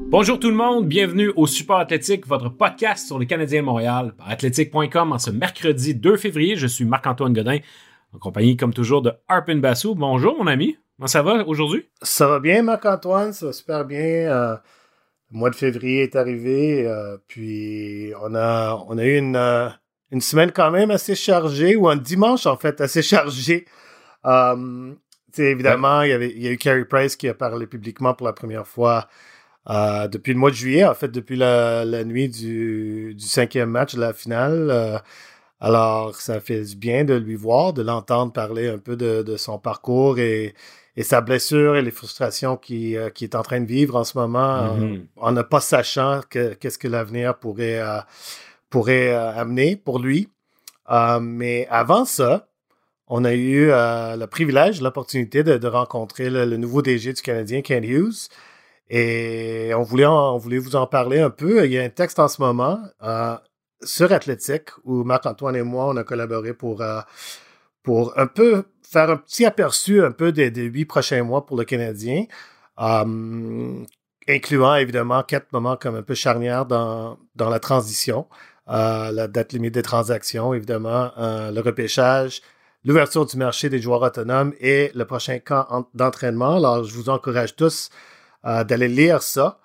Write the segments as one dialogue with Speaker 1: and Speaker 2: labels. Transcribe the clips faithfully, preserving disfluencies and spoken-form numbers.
Speaker 1: Bonjour tout le monde, bienvenue au Support Athlétique, votre podcast sur les Canadiens de Montréal par athlétique point com en ce mercredi deux février. Je suis Marc-Antoine Godin, en compagnie comme toujours de Arpin Bassou. Bonjour mon ami, comment ça va aujourd'hui?
Speaker 2: Ça va bien Marc-Antoine, ça va super bien. Euh, le mois de février est arrivé, euh, puis on a, on a eu une, euh, une semaine quand même assez chargée, ou un dimanche en fait assez chargé. Euh, évidemment, ouais. il, y avait, il y a eu Carey Price qui a parlé publiquement pour la première fois Euh, depuis le mois de juillet, en fait, depuis la, la nuit du, du cinquième match de la finale. Euh, alors, ça fait du bien de lui voir, de l'entendre parler un peu de, de son parcours et, et sa blessure et les frustrations qu'il euh, qui est en train de vivre en ce moment, mm-hmm. en, en ne pas sachant que, qu'est-ce que l'avenir pourrait, euh, pourrait euh, amener pour lui. Euh, mais avant ça, on a eu euh, le privilège, l'opportunité de, de rencontrer le, le nouveau D G du Canadien, Kent Hughes. Et on voulait, en, on voulait vous en parler un peu. Il y a un texte en ce moment euh, sur Athlétique où Marc-Antoine et moi, on a collaboré pour, euh, pour un peu faire un petit aperçu un peu des, des huit prochains mois pour le Canadien, euh, incluant évidemment quatre moments comme un peu charnières dans, dans la transition, euh, la date limite des transactions, évidemment, euh, le repêchage, l'ouverture du marché des joueurs autonomes et le prochain camp en, d'entraînement. Alors, je vous encourage tous Euh, d'aller lire ça.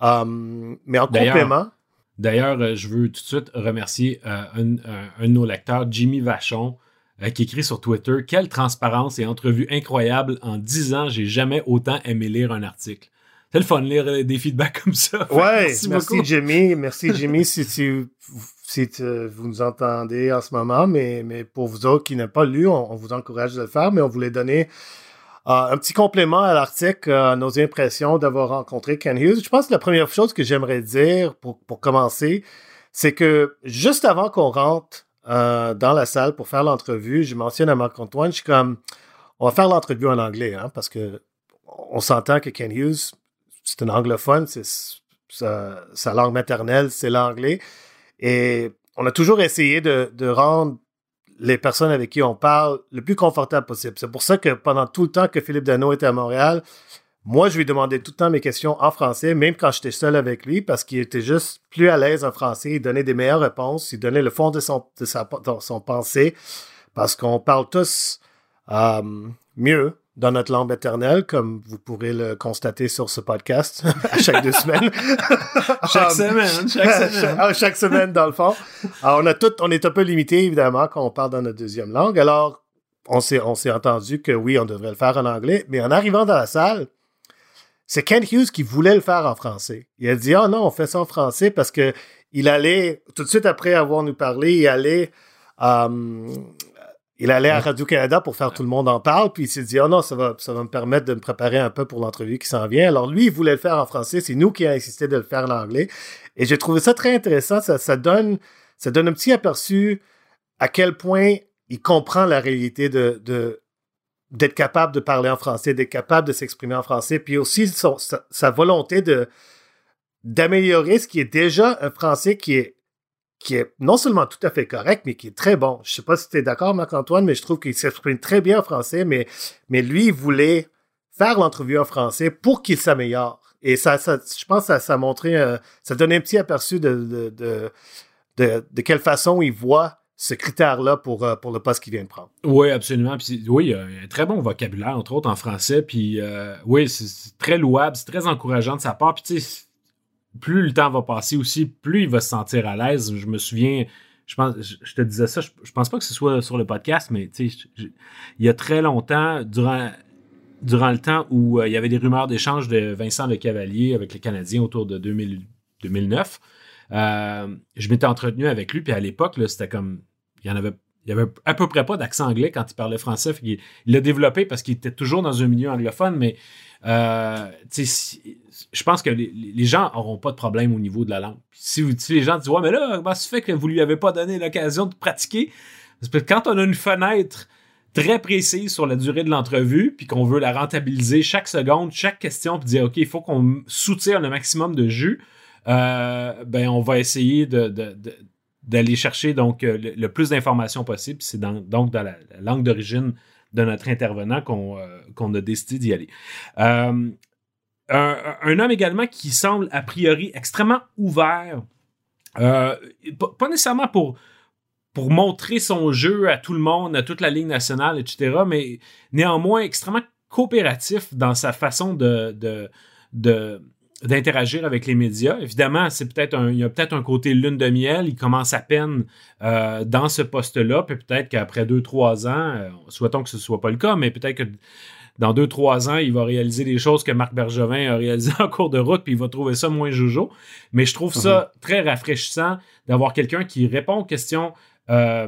Speaker 2: Um, mais en
Speaker 1: d'ailleurs,
Speaker 2: complément...
Speaker 1: D'ailleurs, euh, je veux tout de suite remercier euh, un, un, un de nos lecteurs, Jimmy Vachon, euh, qui écrit sur Twitter « Quelle transparence et entrevue incroyable. En dix ans, j'ai jamais autant aimé lire un article. » C'est le fun de lire des feedbacks comme ça.
Speaker 2: Oui, merci, merci Jimmy. Merci Jimmy si, tu, si tu, vous nous entendez en ce moment. Mais, mais pour vous autres qui n'avez pas lu, on, on vous encourage de le faire. Mais on voulait donner... Uh, un petit complément à l'article, uh, nos impressions d'avoir rencontré Kent Hughes. Je pense que la première chose que j'aimerais dire pour, pour commencer, c'est que juste avant qu'on rentre uh, dans la salle pour faire l'entrevue, je mentionne à Marc-Antoine, je suis comme, on va faire l'entrevue en anglais, hein, parce que on s'entend que Kent Hughes, c'est un anglophone, c'est, sa, sa langue maternelle, c'est l'anglais. Et on a toujours essayé de, de rendre les personnes avec qui on parle le plus confortable possible. C'est pour ça que pendant tout le temps que Philippe Danault était à Montréal, moi, je lui demandais tout le temps mes questions en français, même quand j'étais seul avec lui, parce qu'il était juste plus à l'aise en français. Il donnait des meilleures réponses. Il donnait le fond de son, de sa, de son pensée, parce qu'on parle tous euh, mieux dans notre langue maternelle, comme vous pourrez le constater sur ce podcast à chaque deux semaines.
Speaker 1: chaque semaine, chaque semaine.
Speaker 2: chaque, chaque semaine, dans le fond. Alors, on, a tout, on est un peu limité, évidemment, quand on parle dans notre deuxième langue. Alors, on s'est, on s'est entendu que oui, on devrait le faire en anglais. Mais en arrivant dans la salle, c'est Kent Hughes qui voulait le faire en français. Il a dit, ah oh non, on fait ça en français parce que il allait, tout de suite après avoir nous parlé, il allait... Euh, Il allait à Radio-Canada pour faire Tout le monde en parle, puis il s'est dit « Oh non, ça va, ça va me permettre de me préparer un peu pour l'entrevue qui s'en vient. » Alors lui, il voulait le faire en français, c'est nous qui avons insisté de le faire en anglais. Et j'ai trouvé ça très intéressant, ça, ça, donne, ça donne un petit aperçu à quel point il comprend la réalité de, de, d'être capable de parler en français, d'être capable de s'exprimer en français, puis aussi son, sa, sa volonté de, d'améliorer ce qui est déjà un français qui est qui est non seulement tout à fait correct, mais qui est très bon. Je sais pas si tu es d'accord, Marc-Antoine, mais je trouve qu'il s'exprime très bien en français, mais, mais lui, il voulait faire l'entrevue en français pour qu'il s'améliore. Et ça, ça je pense que ça, ça a montré, euh, ça donnait un petit aperçu de, de, de, de, de quelle façon il voit ce critère-là pour, euh, pour le poste qu'il vient de prendre.
Speaker 1: Oui, absolument. Puis, oui, il y a un très bon vocabulaire, entre autres en français. Puis, euh, oui, c'est, c'est très louable, c'est très encourageant de sa part. Puis, tu sais, plus le temps va passer aussi, plus il va se sentir à l'aise. Je me souviens, je pense, je, je te disais ça, je, je pense pas que ce soit sur le podcast, mais tu sais, il y a très longtemps, durant, durant le temps où euh, il y avait des rumeurs d'échange de Vincent Lecavalier avec les Canadiens autour de deux mille, deux mille neuf, euh, je m'étais entretenu avec lui, puis à l'époque, là, c'était comme, il y en avait, il y avait à peu près pas d'accent anglais quand il parlait français. Fait qu'il, il l'a développé parce qu'il était toujours dans un milieu anglophone, mais euh, tu sais, je pense que les, les gens n'auront pas de problème au niveau de la langue. Puis si, vous, si les gens disent « Ouais, mais là, comment ça fait que vous lui avez pas donné l'occasion de pratiquer? » Parce que quand on a une fenêtre très précise sur la durée de l'entrevue, puis qu'on veut la rentabiliser chaque seconde, chaque question, puis dire « OK, il faut qu'on soutire le maximum de jus euh, », ben on va essayer de, de, de, d'aller chercher donc le, le plus d'informations possible. C'est dans, donc dans la, la langue d'origine de notre intervenant qu'on, euh, qu'on a décidé d'y aller. Euh, un, un homme également qui semble a priori extrêmement ouvert, euh, pas, pas nécessairement pour, pour montrer son jeu à tout le monde, à toute la Ligue nationale, et cetera, mais néanmoins extrêmement coopératif dans sa façon de, de, de, d'interagir avec les médias. Évidemment, c'est peut-être un, il y a peut-être un côté lune de miel. Il commence à peine euh, dans ce poste-là, puis peut-être qu'après deux, trois ans, euh, souhaitons que ce ne soit pas le cas, mais peut-être que dans deux, trois ans, il va réaliser des choses que Marc Bergevin a réalisées en cours de route, puis il va trouver ça moins jojo. Mais je trouve ça mm-hmm. très rafraîchissant d'avoir quelqu'un qui répond aux questions euh,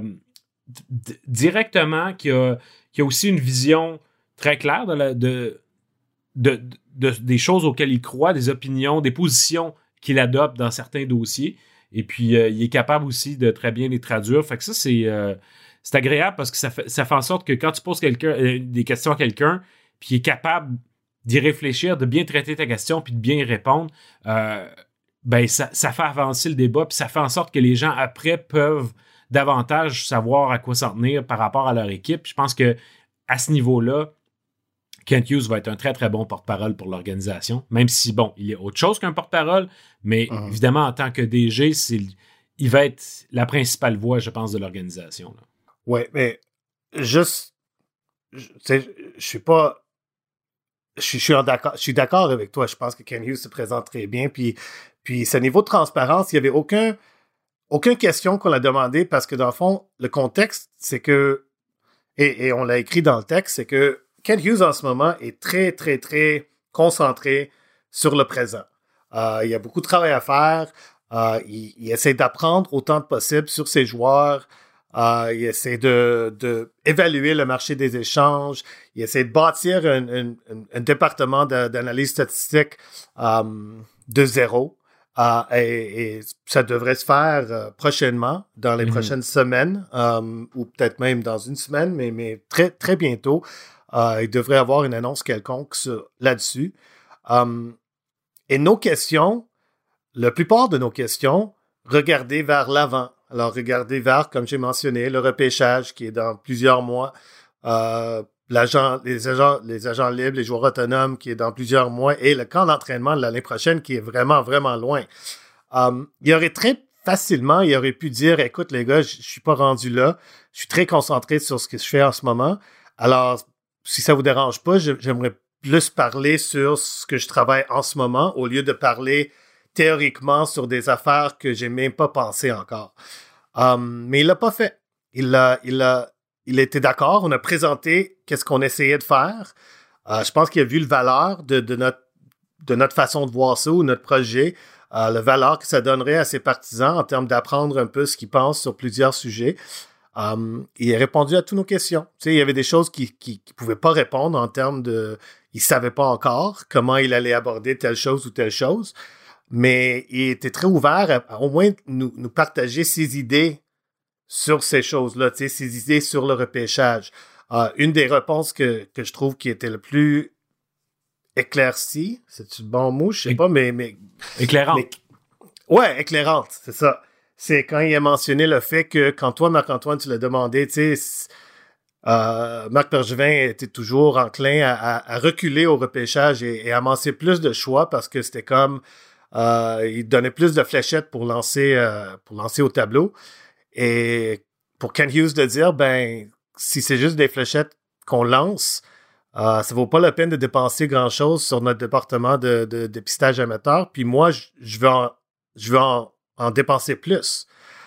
Speaker 1: d- directement, qui a, qui a aussi une vision très claire de, la, de, de, de, de des choses auxquelles il croit, des opinions, des positions qu'il adopte dans certains dossiers. Et puis, euh, il est capable aussi de très bien les traduire. Fait que ça, c'est, euh, c'est agréable parce que ça fait, ça fait en sorte que quand tu poses quelqu'un, euh, des questions à quelqu'un, puis il est capable d'y réfléchir, de bien traiter ta question, puis de bien y répondre, euh, ben ça, ça fait avancer le débat, puis ça fait en sorte que les gens, après, peuvent davantage savoir à quoi s'en tenir par rapport à leur équipe. Je pense que à ce niveau-là, Kent Hughes va être un très, très bon porte-parole pour l'organisation, même si, bon, il est autre chose qu'un porte-parole, mais uh-huh. évidemment, en tant que D G, c'est, il va être la principale voix, je pense, de l'organisation.
Speaker 2: Oui, mais juste, je ne suis pas... Je suis, je, suis d'accord, je suis d'accord avec toi. Je pense que Kent Hughes se présente très bien. Puis, puis ce niveau de transparence, il n'y avait aucun, aucune question qu'on a demandé parce que, dans le fond, le contexte, c'est que, et, et on l'a écrit dans le texte, c'est que Kent Hughes, en ce moment, est très, très, très concentré sur le présent. Euh, il y a beaucoup de travail à faire. Euh, il, il essaie d'apprendre autant que possible sur ses joueurs. Euh, il essaie de, de évaluer le marché des échanges. Il essaie de bâtir un, un, un, un département de, d'analyse statistique euh, de zéro. Euh, et, et ça devrait se faire euh, prochainement, dans les mm-hmm. prochaines semaines, euh, ou peut-être même dans une semaine, mais, mais très, très bientôt. Euh, il devrait y avoir une annonce quelconque sur, là-dessus. Um, et nos questions, la plupart de nos questions, regardaient vers l'avant. Alors, regardez vers, comme j'ai mentionné, le repêchage qui est dans plusieurs mois, euh, l'agent, les, agents, les agents libres, les joueurs autonomes qui est dans plusieurs mois et le camp d'entraînement de l'année prochaine qui est vraiment, vraiment loin. Um, il aurait très facilement, il aurait pu dire, écoute les gars, je ne suis pas rendu là, je suis très concentré sur ce que je fais en ce moment. Alors, si ça vous dérange pas, j'aimerais plus parler sur ce que je travaille en ce moment au lieu de parler théoriquement sur des affaires que j'ai même pas pensé encore. Um, mais il l'a pas fait. Il a, il a, il était d'accord. On a présenté qu'est-ce qu'on essayait de faire. Uh, je pense qu'il a vu le valeur de, de notre, de notre façon de voir ça ou notre projet, uh, le valeur que ça donnerait à ses partisans en termes d'apprendre un peu ce qu'ils pensent sur plusieurs sujets. Um, il a répondu à toutes nos questions. Tu sais, il y avait des choses qu'il qui, qui pouvait pas répondre en termes de, il savait pas encore comment il allait aborder telle chose ou telle chose. Mais il était très ouvert à, à au moins nous, nous partager ses idées sur ces choses-là, tu sais, ses idées sur le repêchage. Euh, une des réponses que, que je trouve qui était le plus éclaircie, c'est-tu le bon mot? Je sais pas, mais... mais
Speaker 1: éclairante.
Speaker 2: Mais, ouais, éclairante, c'est ça. C'est quand il a mentionné le fait que quand toi, Marc-Antoine, tu l'as demandé, tu sais, euh, Marc Bergevin était toujours enclin à, à, à reculer au repêchage et, et amasser plus de choix parce que c'était comme... Euh, il donnait plus de fléchettes pour lancer, euh, pour lancer au tableau. Et pour Kent Hughes de dire, ben, si c'est juste des fléchettes qu'on lance, euh, ça vaut pas la peine de dépenser grand-chose sur notre département de, de, de pistage amateur. Puis moi, je, je veux, en, je veux en, en dépenser plus.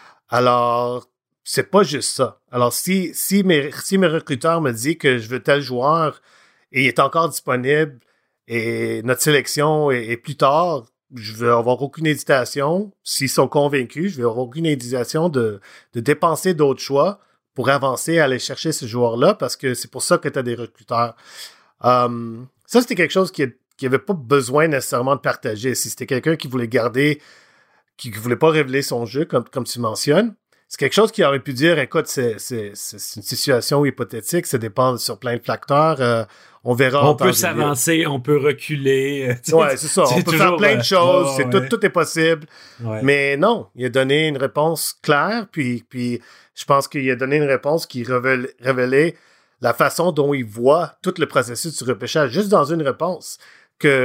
Speaker 2: Alors, c'est pas juste ça. Alors, si, si, mes, si mes recruteurs me disent que je veux tel joueur et il est encore disponible et notre sélection est, est plus tard, je vais avoir aucune hésitation. S'ils sont convaincus, je vais avoir aucune hésitation de, de dépenser d'autres choix pour avancer et aller chercher ce joueur-là parce que c'est pour ça que tu as des recruteurs. Um, ça, c'était quelque chose qui n'avait pas besoin nécessairement de partager. Si c'était quelqu'un qui voulait garder, qui ne voulait pas révéler son jeu, comme, comme tu mentionnes, c'est quelque chose qui aurait pu dire, écoute, c'est, c'est, c'est une situation hypothétique, ça dépend sur plein de facteurs. Euh, On verra.
Speaker 1: On peut s'avancer, lieu. On peut reculer.
Speaker 2: Ouais, c'est ça. On peut faire plein de choses. Oh, c'est ouais. tout, tout est possible. Ouais. Mais non, il a donné une réponse claire. Puis, puis je pense qu'il a donné une réponse qui révélait, révélait la façon dont il voit tout le processus du repêchage. Juste dans une réponse, que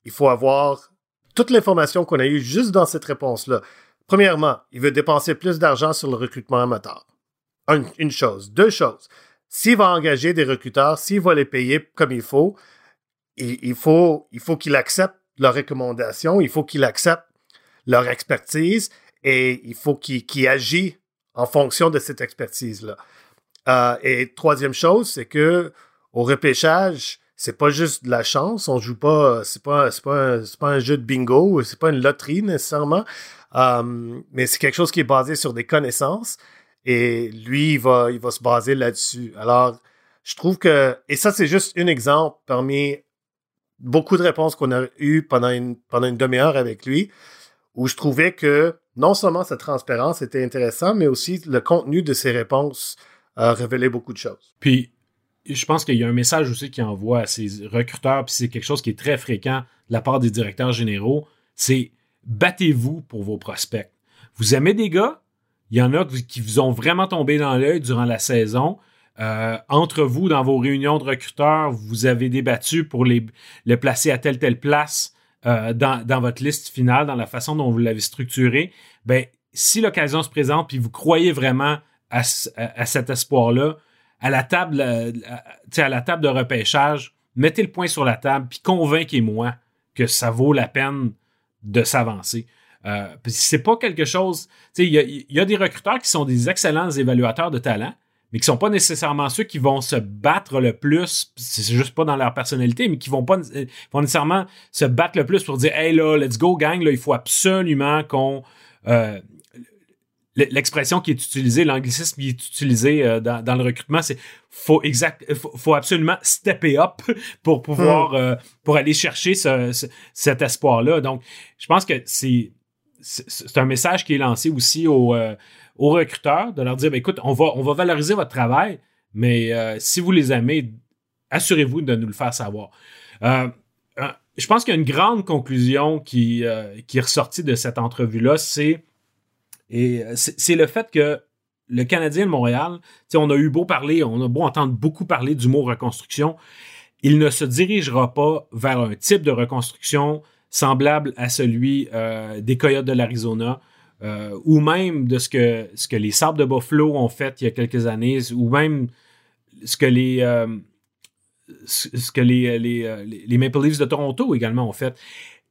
Speaker 2: il faut avoir toute l'information qu'on a eue juste dans cette réponse-là. Premièrement, il veut dépenser plus d'argent sur le recrutement amateur. Une, une chose. Deux choses. S'il va engager des recruteurs, s'il va les payer comme il faut, il, il faut, il faut qu'il accepte leurs recommandations, il faut qu'il accepte leur expertise et il faut qu'il, qu'il agisse en fonction de cette expertise-là. Euh, et troisième chose, c'est que au repêchage, c'est pas juste de la chance. On joue pas, c'est pas, c'est pas, un, c'est pas un jeu de bingo, c'est pas une loterie nécessairement, euh, mais c'est quelque chose qui est basé sur des connaissances. Et lui, il va, il va se baser là-dessus. Alors, je trouve que, et ça, c'est juste un exemple parmi beaucoup de réponses qu'on a eues pendant une, pendant une demi-heure avec lui, où je trouvais que non seulement sa transparence était intéressante, mais aussi le contenu de ses réponses euh, révélait beaucoup de choses.
Speaker 1: Puis, je pense qu'il y a un message aussi qu'il envoie à ses recruteurs, puis c'est quelque chose qui est très fréquent de la part des directeurs généraux, c'est battez-vous pour vos prospects. Vous aimez des gars? Il y en a qui vous ont vraiment tombé dans l'œil durant la saison. Euh, entre vous, dans vos réunions de recruteurs, vous avez débattu pour les, les placer à telle telle place euh, dans, dans votre liste finale, dans la façon dont vous l'avez structurée. Ben, si l'occasion se présente puis vous croyez vraiment à, à, à cet espoir-là, à la table, à, à la table de repêchage, mettez le point sur la table puis convainquez-moi que ça vaut la peine de s'avancer. Euh, c'est pas quelque chose... Il y a, y a des recruteurs qui sont des excellents évaluateurs de talent, mais qui sont pas nécessairement ceux qui vont se battre le plus, c'est juste pas dans leur personnalité, mais qui vont pas vont nécessairement se battre le plus pour dire « Hey là, let's go gang, là, il faut absolument qu'on... Euh, » L'expression qui est utilisée, l'anglicisme qui est utilisé euh, dans, dans le recrutement, c'est faut exact, faut, faut absolument stepper up pour pouvoir, mmh. euh, pour aller chercher ce, ce, cet espoir-là. Donc, je pense que c'est, c'est, c'est un message qui est lancé aussi aux, euh, aux recruteurs, de leur dire, ben, écoute, on va, on va valoriser votre travail, mais euh, si vous les aimez, assurez-vous de nous le faire savoir. Euh, euh, je pense qu'il y a une grande conclusion qui, euh, qui est ressortie de cette entrevue-là, c'est Et c'est, c'est le fait que le Canadien de Montréal, on a eu beau parler, on a beau entendre beaucoup parler du mot reconstruction, il ne se dirigera pas vers un type de reconstruction semblable à celui euh, des Coyotes de l'Arizona euh, ou même de ce que, ce que les Sabres de Buffalo ont fait il y a quelques années ou même ce que les, euh, ce que les, les, les Maple Leafs de Toronto également ont fait.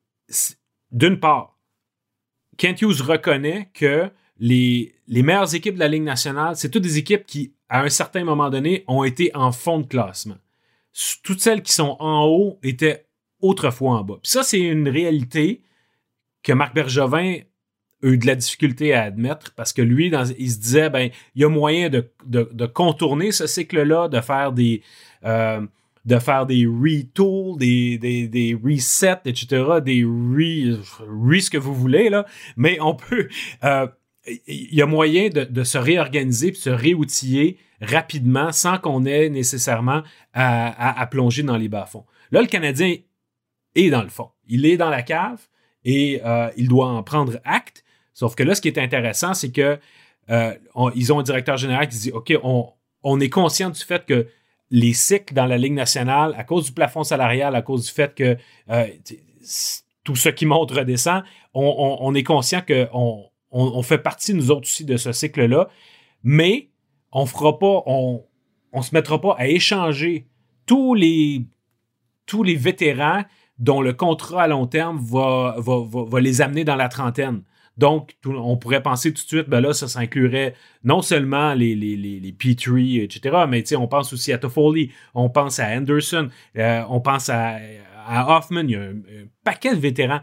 Speaker 1: D'une part, Kent Hughes reconnaît que les, les meilleures équipes de la Ligue nationale, c'est toutes des équipes qui, à un certain moment donné, ont été en fond de classement. Toutes celles qui sont en haut étaient autrefois en bas. Puis ça, c'est une réalité que Marc Bergevin a eu de la difficulté à admettre parce que lui, dans, il se disait, ben, il y a moyen de, de, de contourner ce cycle-là, de faire des... Euh, de faire des retools, des, des, des resets, et cetera, des re, re ce que vous voulez, là. Mais on peut, euh, il y a moyen de, de se réorganiser puis se réoutiller rapidement sans qu'on ait nécessairement à, à, à plonger dans les bas-fonds. Là, le Canadien est dans le fond. Il est dans la cave et euh, il doit en prendre acte. Sauf que là, ce qui est intéressant, c'est que euh, on, ils ont un directeur général qui dit, OK, on, on est conscient du fait que les cycles dans la Ligue nationale, à cause du plafond salarial, à cause du fait que euh, tout ce qui monte redescend, on, on, on est conscient qu'on on, on fait partie, nous autres aussi, de ce cycle-là, mais on fera pas, on, on se mettra pas à échanger tous les, tous les vétérans dont le contrat à long terme va, va, va, va les amener dans la trentaine. Donc, tout, on pourrait penser tout de suite, ben là, ça s'inclurait non seulement les, les, les, les Petrie, et cetera, mais tu sais, on pense aussi à Toffoli, on pense à Anderson, euh, on pense à, à Hoffman, il y a un, un paquet de vétérans.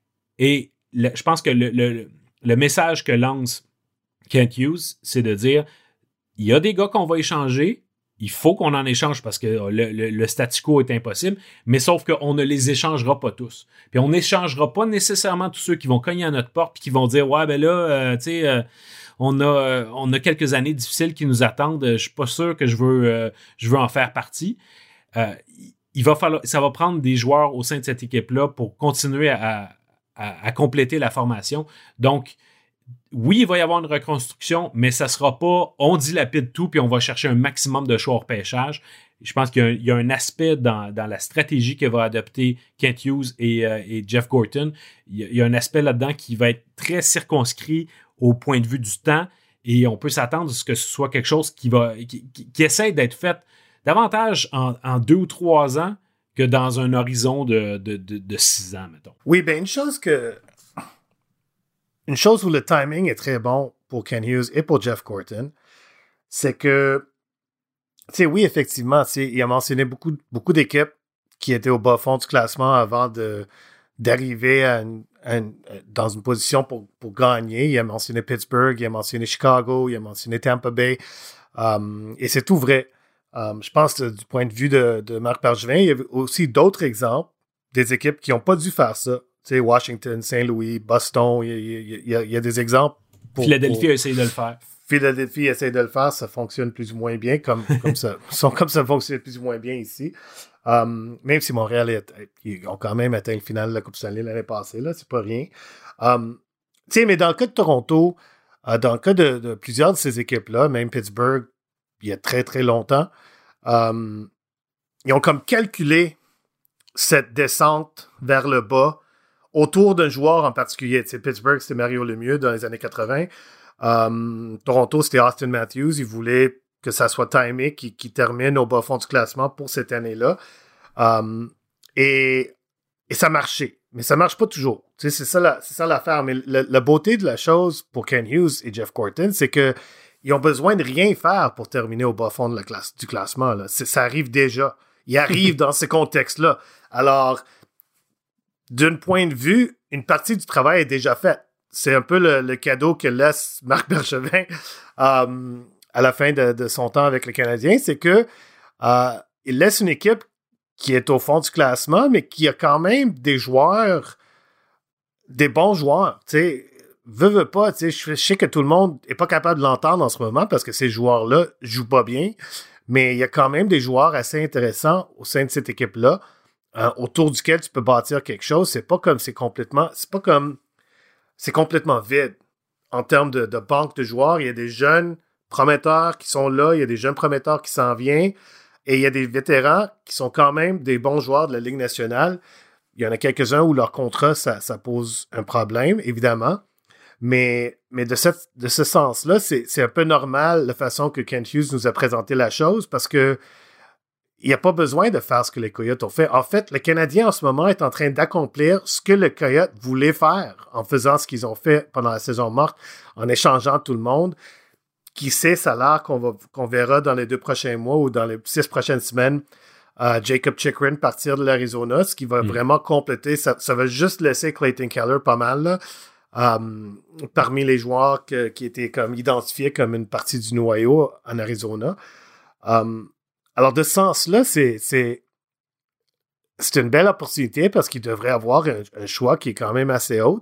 Speaker 1: Et le, je pense que le, le, le message que lance Kent Hughes, c'est de dire, il y a des gars qu'on va échanger, il faut qu'on en échange parce que le, le, le statu quo est impossible, mais sauf qu'on ne les échangera pas tous. Puis on n'échangera pas nécessairement tous ceux qui vont cogner à notre porte puis qui vont dire « Ouais, ben là, euh, tu sais, euh, on, a, euh, on a quelques années difficiles qui nous attendent, je suis pas sûr que je veux, euh, je veux en faire partie. Euh, » Il va falloir, ça va prendre des joueurs au sein de cette équipe-là pour continuer à, à, à compléter la formation. Donc, oui, il va y avoir une reconstruction, mais ça sera pas on dilapide tout puis on va chercher un maximum de choix au repêchage. je pense qu'il y a un, il y a un aspect dans, dans la stratégie que va adopter Kent Hughes et, euh, et Jeff Gorton. Il y, a, il y a un aspect là-dedans qui va être très circonscrit au point de vue du temps et on peut s'attendre à ce que ce soit quelque chose qui, va, qui, qui, qui essaie d'être fait davantage en, en deux ou trois ans que dans un horizon de, de, de, de six ans, mettons.
Speaker 2: Oui, bien, une chose que... Une chose où le timing est très bon pour Kent Hughes et pour Jeff Gorton, c'est que, tu sais, oui, effectivement, tu sais, il a mentionné beaucoup, beaucoup d'équipes qui étaient au bas fond du classement avant de, d'arriver à une, à une, dans une position pour, pour gagner. Il a mentionné Pittsburgh, il a mentionné Chicago, il a mentionné Tampa Bay, um, et c'est tout vrai. Um, je pense que du point de vue de, de Marc Bergevin, il y a aussi d'autres exemples des équipes qui n'ont pas dû faire ça. Tu sais, Washington, Saint-Louis, Boston, il y a, il y a, il y a des exemples. Pour,
Speaker 1: Philadelphie
Speaker 2: pour...
Speaker 1: a essayé de le faire.
Speaker 2: Philadelphie essaie de le faire, ça fonctionne plus ou moins bien, comme, comme, ça, comme ça fonctionne plus ou moins bien ici. Um, même si Montréal est, ils ont quand même atteint le final de la Coupe Stanley l'année passée, là, c'est pas rien. Um, tu sais, mais dans le cas de Toronto, euh, dans le cas de, de plusieurs de ces équipes-là, même Pittsburgh, il y a très, très longtemps, um, ils ont comme calculé cette descente vers le bas autour d'un joueur en particulier. Tu sais, Pittsburgh, c'était Mario Lemieux dans les années quatre-vingts. Um, Toronto, c'était Austin Matthews. Ils voulaient que ça soit timé, qui, qui termine au bas fond du classement pour cette année-là. Um, et, et ça marchait. Mais ça marche pas toujours. Tu sais, c'est ça, la, c'est ça l'affaire. Mais la, la beauté de la chose pour Kent Hughes et Jeff Gorton, c'est que ils ont besoin de rien faire pour terminer au bas fond de la classe, du classement. Là. C'est, ça arrive déjà. Ils arrivent dans ce contexte-là. Alors, d'un point de vue, une partie du travail est déjà faite. C'est un peu le, le cadeau que laisse Marc Bergevin euh, à la fin de, de son temps avec le Canadien, c'est que euh, il laisse une équipe qui est au fond du classement, mais qui a quand même des joueurs, des bons joueurs. Tu sais, veux, veux pas, tu sais, je sais que tout le monde est pas capable de l'entendre en ce moment parce que ces joueurs-là jouent pas bien, mais il y a quand même des joueurs assez intéressants au sein de cette équipe-là. Euh, autour duquel tu peux bâtir quelque chose. C'est pas comme c'est complètement. C'est pas comme. C'est complètement vide. En termes de, de banque de joueurs, il y a des jeunes prometteurs qui sont là, il y a des jeunes prometteurs qui s'en viennent, et il y a des vétérans qui sont quand même des bons joueurs de la Ligue nationale. Il y en a quelques-uns où leur contrat, ça, ça pose un problème, évidemment. Mais, mais de, cette, de ce sens-là, c'est, c'est un peu normal la façon que Kent Hughes nous a présenté la chose, parce que il n'y a pas besoin de faire ce que les Coyotes ont fait. En fait, le Canadien, en ce moment, est en train d'accomplir ce que le Coyote voulait faire en faisant ce qu'ils ont fait pendant la saison morte, en échangeant tout le monde. Qui sait, ça a l'air qu'on, va, qu'on verra dans les deux prochains mois ou dans les six prochaines semaines euh, Jacob Chychrun partir de l'Arizona, ce qui va mmh. vraiment compléter. Ça, ça va juste laisser Clayton Keller pas mal, là, euh, parmi les joueurs que, qui étaient comme identifiés comme une partie du noyau en Arizona. Um, Alors, de ce sens-là, c'est, c'est, c'est une belle opportunité parce qu'il devrait avoir un, un choix qui est quand même assez haut.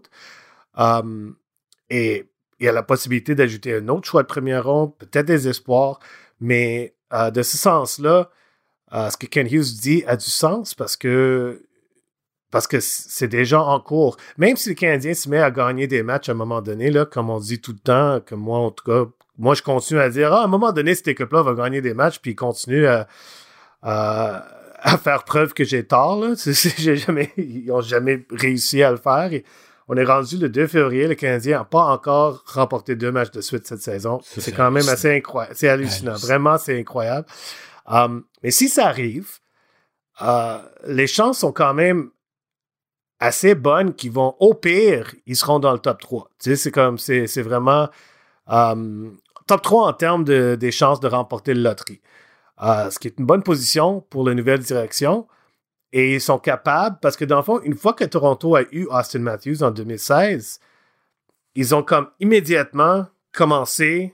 Speaker 2: Um, et il y a la possibilité d'ajouter un autre choix de première ronde, peut-être des espoirs. Mais uh, de ce sens-là, uh, ce que Kent Hughes dit a du sens parce que, parce que c'est déjà en cours. Même si le Canadien se met à gagner des matchs à un moment donné, là, comme on dit tout le temps, comme moi, en tout cas, moi, je continue à dire, ah, à un moment donné, cette équipe-là va gagner des matchs, puis il continue à, à, à faire preuve que j'ai tort. Là. C'est, c'est, j'ai jamais, ils n'ont jamais réussi à le faire. Et on est rendu le deux février, le Canadien n'a pas encore remporté deux matchs de suite cette saison. C'est, c'est quand même assez incroyable. C'est hallucinant. hallucinant. Vraiment, c'est incroyable. Um, mais si ça arrive, uh, les chances sont quand même assez bonnes qu'ils vont, au pire, ils seront dans le top trois. Tu sais, c'est comme, c'est, c'est vraiment... Um, top trois en termes de, des chances de remporter le loterie. Uh, ce qui est une bonne position pour la nouvelle direction. Et ils sont capables, parce que dans le fond, une fois que Toronto a eu Austin Matthews en deux mille seize, ils ont comme immédiatement commencé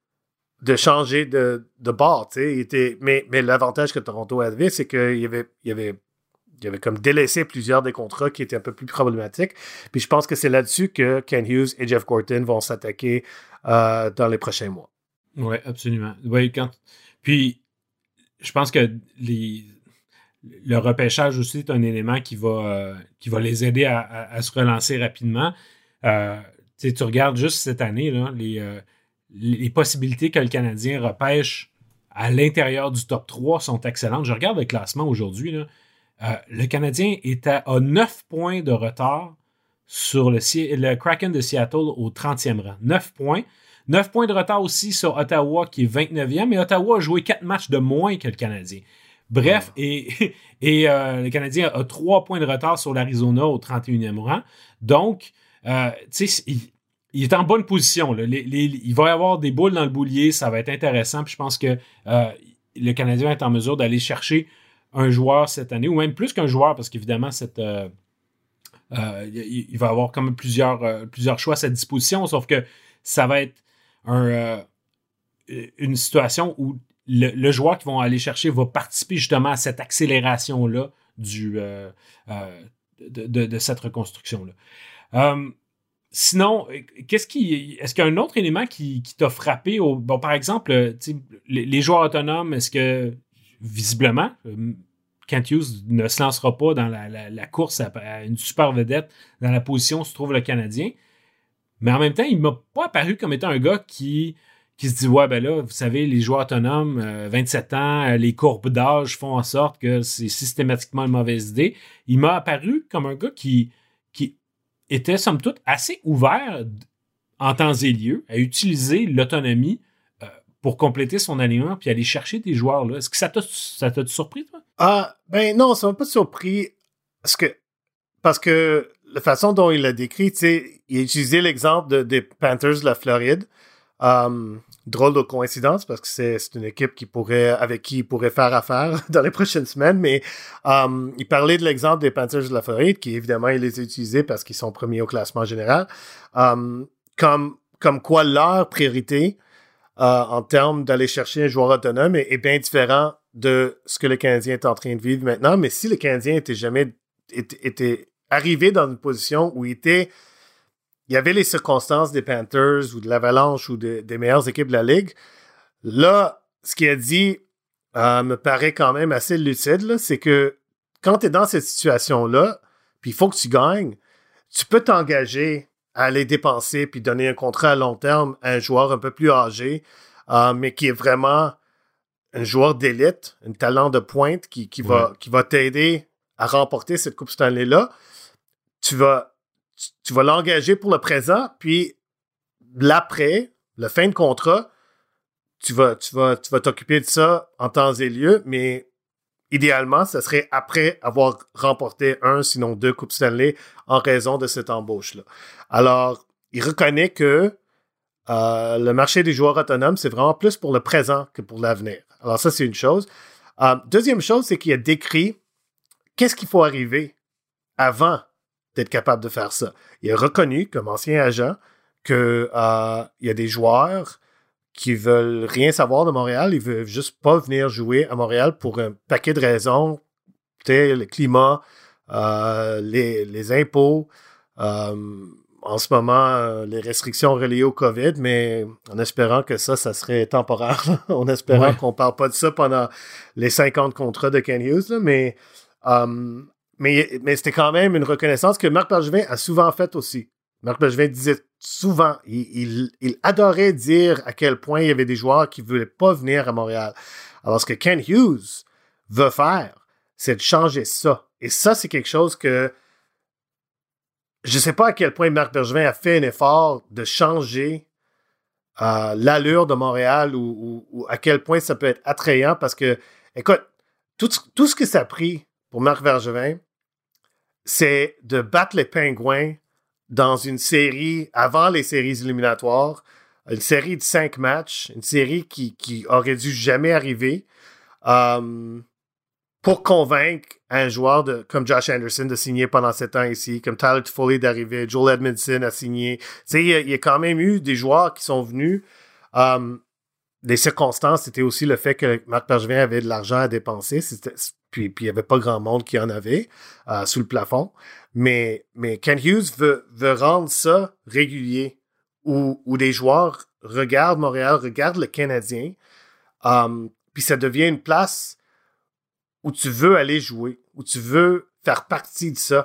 Speaker 2: de changer de, de bord. Il était, mais, mais l'avantage que Toronto avait, c'est qu'il y avait, il y avait, il y avait comme délaissé plusieurs des contrats qui étaient un peu plus problématiques. Puis je pense que c'est là-dessus que Kent Hughes et Jeff Gorton vont s'attaquer euh, dans les prochains mois.
Speaker 1: Oui, absolument. Ouais, quand... Puis je pense que les... le repêchage aussi est un élément qui va, euh, qui va les aider à, à, à se relancer rapidement. Euh, tu regardes juste cette année, là, les, euh, les possibilités que le Canadien repêche à l'intérieur du top trois sont excellentes. Je regarde le classement aujourd'hui. Là. Euh, le Canadien est à, à neuf points de retard sur le, le Kraken de Seattle au trentième rang. neuf points. neuf points de retard aussi sur Ottawa qui est vingt-neuvième. Mais Ottawa a joué quatre matchs de moins que le Canadien. Bref, et, et euh, le Canadien a trois points de retard sur l'Arizona au trente et unième rang. Donc, euh, tu sais, il, il est en bonne position. Là. Les, les, il va y avoir des boules dans le boulier, ça va être intéressant. Puis je pense que euh, le Canadien est en mesure d'aller chercher un joueur cette année, ou même plus qu'un joueur, parce qu'évidemment, cette, euh, euh, il, il va y avoir comme plusieurs, euh, plusieurs choix à sa disposition, sauf que ça va être un, euh, une situation où Le, le joueur qu'ils vont aller chercher va participer justement à cette accélération-là du, euh, euh, de, de, de cette reconstruction-là. Euh, sinon, qu'est-ce qui, est-ce qu'il y a un autre élément qui, qui t'a frappé? Au, bon, par exemple, les, les joueurs autonomes, est-ce que, visiblement, Kent Hughes ne se lancera pas dans la, la, la course à, à une super vedette dans la position où se trouve le Canadien, mais en même temps, il ne m'a pas apparu comme étant un gars qui... qui se dit, ouais, ben là, vous savez, les joueurs autonomes, euh, vingt-sept ans, euh, les courbes d'âge font en sorte que c'est systématiquement une mauvaise idée. Il m'a apparu comme un gars qui, qui était, somme toute, assez ouvert en temps et lieu à utiliser l'autonomie euh, pour compléter son alignement puis aller chercher des joueurs là. Est-ce que ça t'a, ça t'a surpris, toi?
Speaker 2: Ah, ben non, ça m'a pas surpris. Parce que, parce que la façon dont il l'a décrit, tu sais, il a utilisé l'exemple de, des Panthers de la Floride. Um, drôle de coïncidence parce que c'est, c'est une équipe qui pourrait, avec qui il pourrait faire affaire dans les prochaines semaines, mais um, il parlait de l'exemple des Panthers de la Floride, qui évidemment il les a utilisés parce qu'ils sont premiers au classement général, um, comme, comme quoi leur priorité uh, en termes d'aller chercher un joueur autonome est, est bien différent de ce que le Canadien est en train de vivre maintenant. Mais si le Canadien était jamais était, était arrivé dans une position où il était il y avait les circonstances des Panthers ou de l'Avalanche ou de, des meilleures équipes de la Ligue. Là, ce qu'il a dit euh, me paraît quand même assez lucide, là, c'est que quand tu es dans cette situation-là, puis il faut que tu gagnes, tu peux t'engager à aller dépenser puis donner un contrat à long terme à un joueur un peu plus âgé, euh, mais qui est vraiment un joueur d'élite, un talent de pointe qui, qui, va, ouais. qui va t'aider à remporter cette Coupe Stanley-là. Tu vas Tu vas l'engager pour le présent, puis l'après, le fin de contrat, tu vas, tu vas, tu vas t'occuper de ça en temps et lieu, mais idéalement, ça serait après avoir remporté un, sinon deux Coupes Stanley en raison de cette embauche-là. Alors, il reconnaît que euh, le marché des joueurs autonomes, c'est vraiment plus pour le présent que pour l'avenir. Alors ça, c'est une chose. Euh, deuxième chose, c'est qu'il a décrit qu'est-ce qu'il faut arriver avant d'être capable de faire ça. Il a reconnu, comme ancien agent, qu'il euh, y a des joueurs qui veulent rien savoir de Montréal. Ils veulent juste pas venir jouer à Montréal pour un paquet de raisons. Peut-être le climat, euh, les, les impôts, euh, en ce moment, euh, les restrictions reliées au COVID, mais en espérant que ça, ça serait temporaire. En espérant ouais. qu'on parle pas de ça pendant les cinquante contrats de Kent Hughes. Là, mais... Um, Mais, mais c'était quand même une reconnaissance que Marc Bergevin a souvent faite aussi. Marc Bergevin disait souvent, il, il, il adorait dire à quel point il y avait des joueurs qui ne voulaient pas venir à Montréal. Alors, ce que Kent Hughes veut faire, c'est de changer ça. Et ça, c'est quelque chose que je ne sais pas à quel point Marc Bergevin a fait un effort de changer euh, l'allure de Montréal ou, ou, ou à quel point ça peut être attrayant parce que, écoute, tout, tout ce que ça a pris pour Marc Bergevin, c'est de battre les Pingouins dans une série, avant les séries éliminatoires, une série de cinq matchs, une série qui, qui aurait dû jamais arriver, euh, pour convaincre un joueur de, comme Josh Anderson de signer pendant sept ans ici, comme Tyler Toffoli d'arriver, Joel Edmondson a signé. Tu sais, il y, a, il y a quand même eu des joueurs qui sont venus. Euh, les circonstances, c'était aussi le fait que Marc Bergevin avait de l'argent à dépenser. C'était, puis, puis il n'y avait pas grand monde qui en avait euh, sous le plafond. Mais, mais Kent Hughes veut, veut rendre ça régulier, où, où les joueurs regardent Montréal, regardent le Canadien, um, puis ça devient une place où tu veux aller jouer, où tu veux faire partie de ça.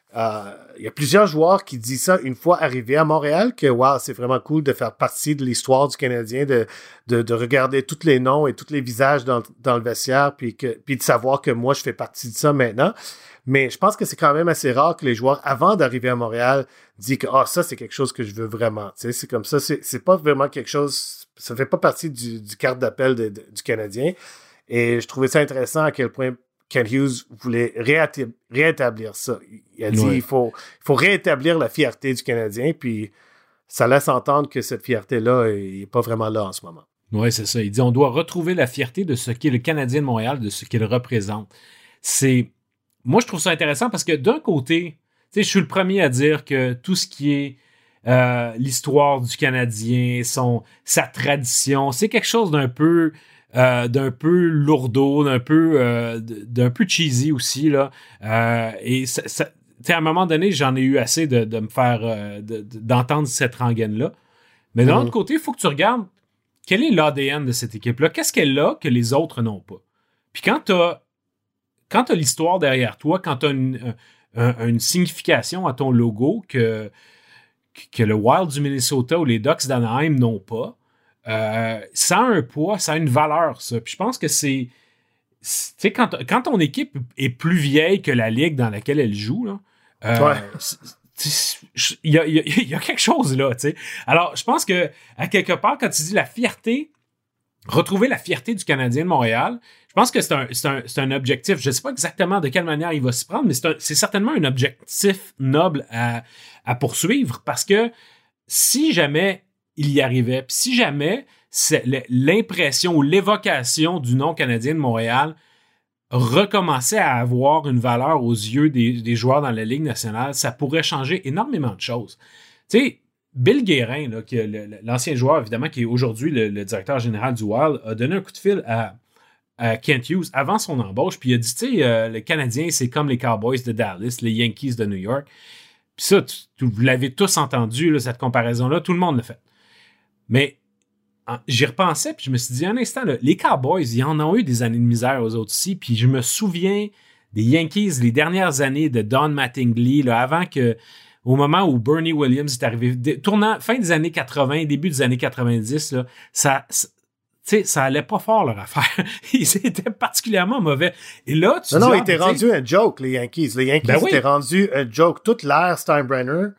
Speaker 2: Euh, il y a plusieurs joueurs qui disent ça une fois arrivés à Montréal, que wow, c'est vraiment cool de faire partie de l'histoire du Canadien, de, de, de regarder tous les noms et tous les visages dans, dans le vestiaire, puis, que, puis de savoir que moi, je fais partie de ça maintenant. Mais je pense que c'est quand même assez rare que les joueurs, avant d'arriver à Montréal, disent que ah, ça, c'est quelque chose que je veux vraiment. Tu sais, c'est comme ça, c'est, c'est pas vraiment quelque chose, ça fait pas partie du, du carte d'appel de, de, du Canadien. Et je trouvais ça intéressant à quel point Ken Hughes voulait réatab- rétablir ça. Il a dit
Speaker 1: ouais.
Speaker 2: il faut, il faut rétablir la fierté du Canadien, puis ça laisse entendre que cette fierté-là n'est pas vraiment là en ce moment.
Speaker 1: Oui, c'est ça. Il dit on doit retrouver la fierté de ce qu'est le Canadien de Montréal, de ce qu'il représente. C'est... Moi, je trouve ça intéressant parce que d'un côté, tu sais, je suis le premier à dire que tout ce qui est euh, l'histoire du Canadien, son, sa tradition, c'est quelque chose d'un peu... Euh, d'un peu lourdeau, d'un peu euh, d'un peu cheesy aussi là. Euh, et ça, ça, à un moment donné, j'en ai eu assez de, de me faire euh, de, de, d'entendre cette rengaine-là. Mais d'un mm-hmm. autre côté, il faut que tu regardes quel est l'A D N de cette équipe-là. Qu'est-ce qu'elle a que les autres n'ont pas? Puis quand tu as quand tu as l'histoire derrière toi, quand tu as une, un, une signification à ton logo que, que le Wild du Minnesota ou les Ducks d'Anaheim n'ont pas, Euh, ça a un poids, ça a une valeur, ça. Puis je pense que c'est... Tu sais, quand, quand ton équipe est plus vieille que la ligue dans laquelle elle joue, là, euh,
Speaker 2: ouais.
Speaker 1: il y a, y, a, y a quelque chose là, tu sais. Alors, je pense que, à quelque part, quand tu dis la fierté, retrouver la fierté du Canadien de Montréal, je pense que c'est un, c'est un, c'est un objectif. Je ne sais pas exactement de quelle manière il va s'y prendre, mais c'est, un, c'est certainement un objectif noble à, à poursuivre parce que si jamais il y arrivait. Puis si jamais c'est l'impression ou l'évocation du nom canadien de Montréal recommençait à avoir une valeur aux yeux des, des joueurs dans la Ligue nationale, ça pourrait changer énormément de choses. Tu sais, Bill Guérin, là, qui est le, l'ancien joueur, évidemment, qui est aujourd'hui le, le directeur général du Wild, a donné un coup de fil à, à Kent Hughes avant son embauche, puis il a dit, tu sais, euh, le Canadien, c'est comme les Cowboys de Dallas, les Yankees de New York. Puis ça, tu, tu, vous l'avez tous entendu, là, cette comparaison-là, tout le monde l'a fait. Mais en, j'y repensais, puis je me suis dit, un instant, là, les Cowboys, ils en ont eu des années de misère aux autres aussi, puis je me souviens des Yankees, les dernières années de Don Mattingly, là, avant que, au moment où Bernie Williams est arrivé, de, tournant fin des années quatre-vingts, début des années quatre-vingt-dix, là, ça, ça, ça allait pas fort leur affaire. Ils étaient particulièrement mauvais. Et là, tu
Speaker 2: Non,
Speaker 1: dis,
Speaker 2: non,
Speaker 1: ah,
Speaker 2: ils étaient rendus un joke, les Yankees. Les Yankees ben oui. étaient rendus un joke. Toute l'ère Steinbrenner,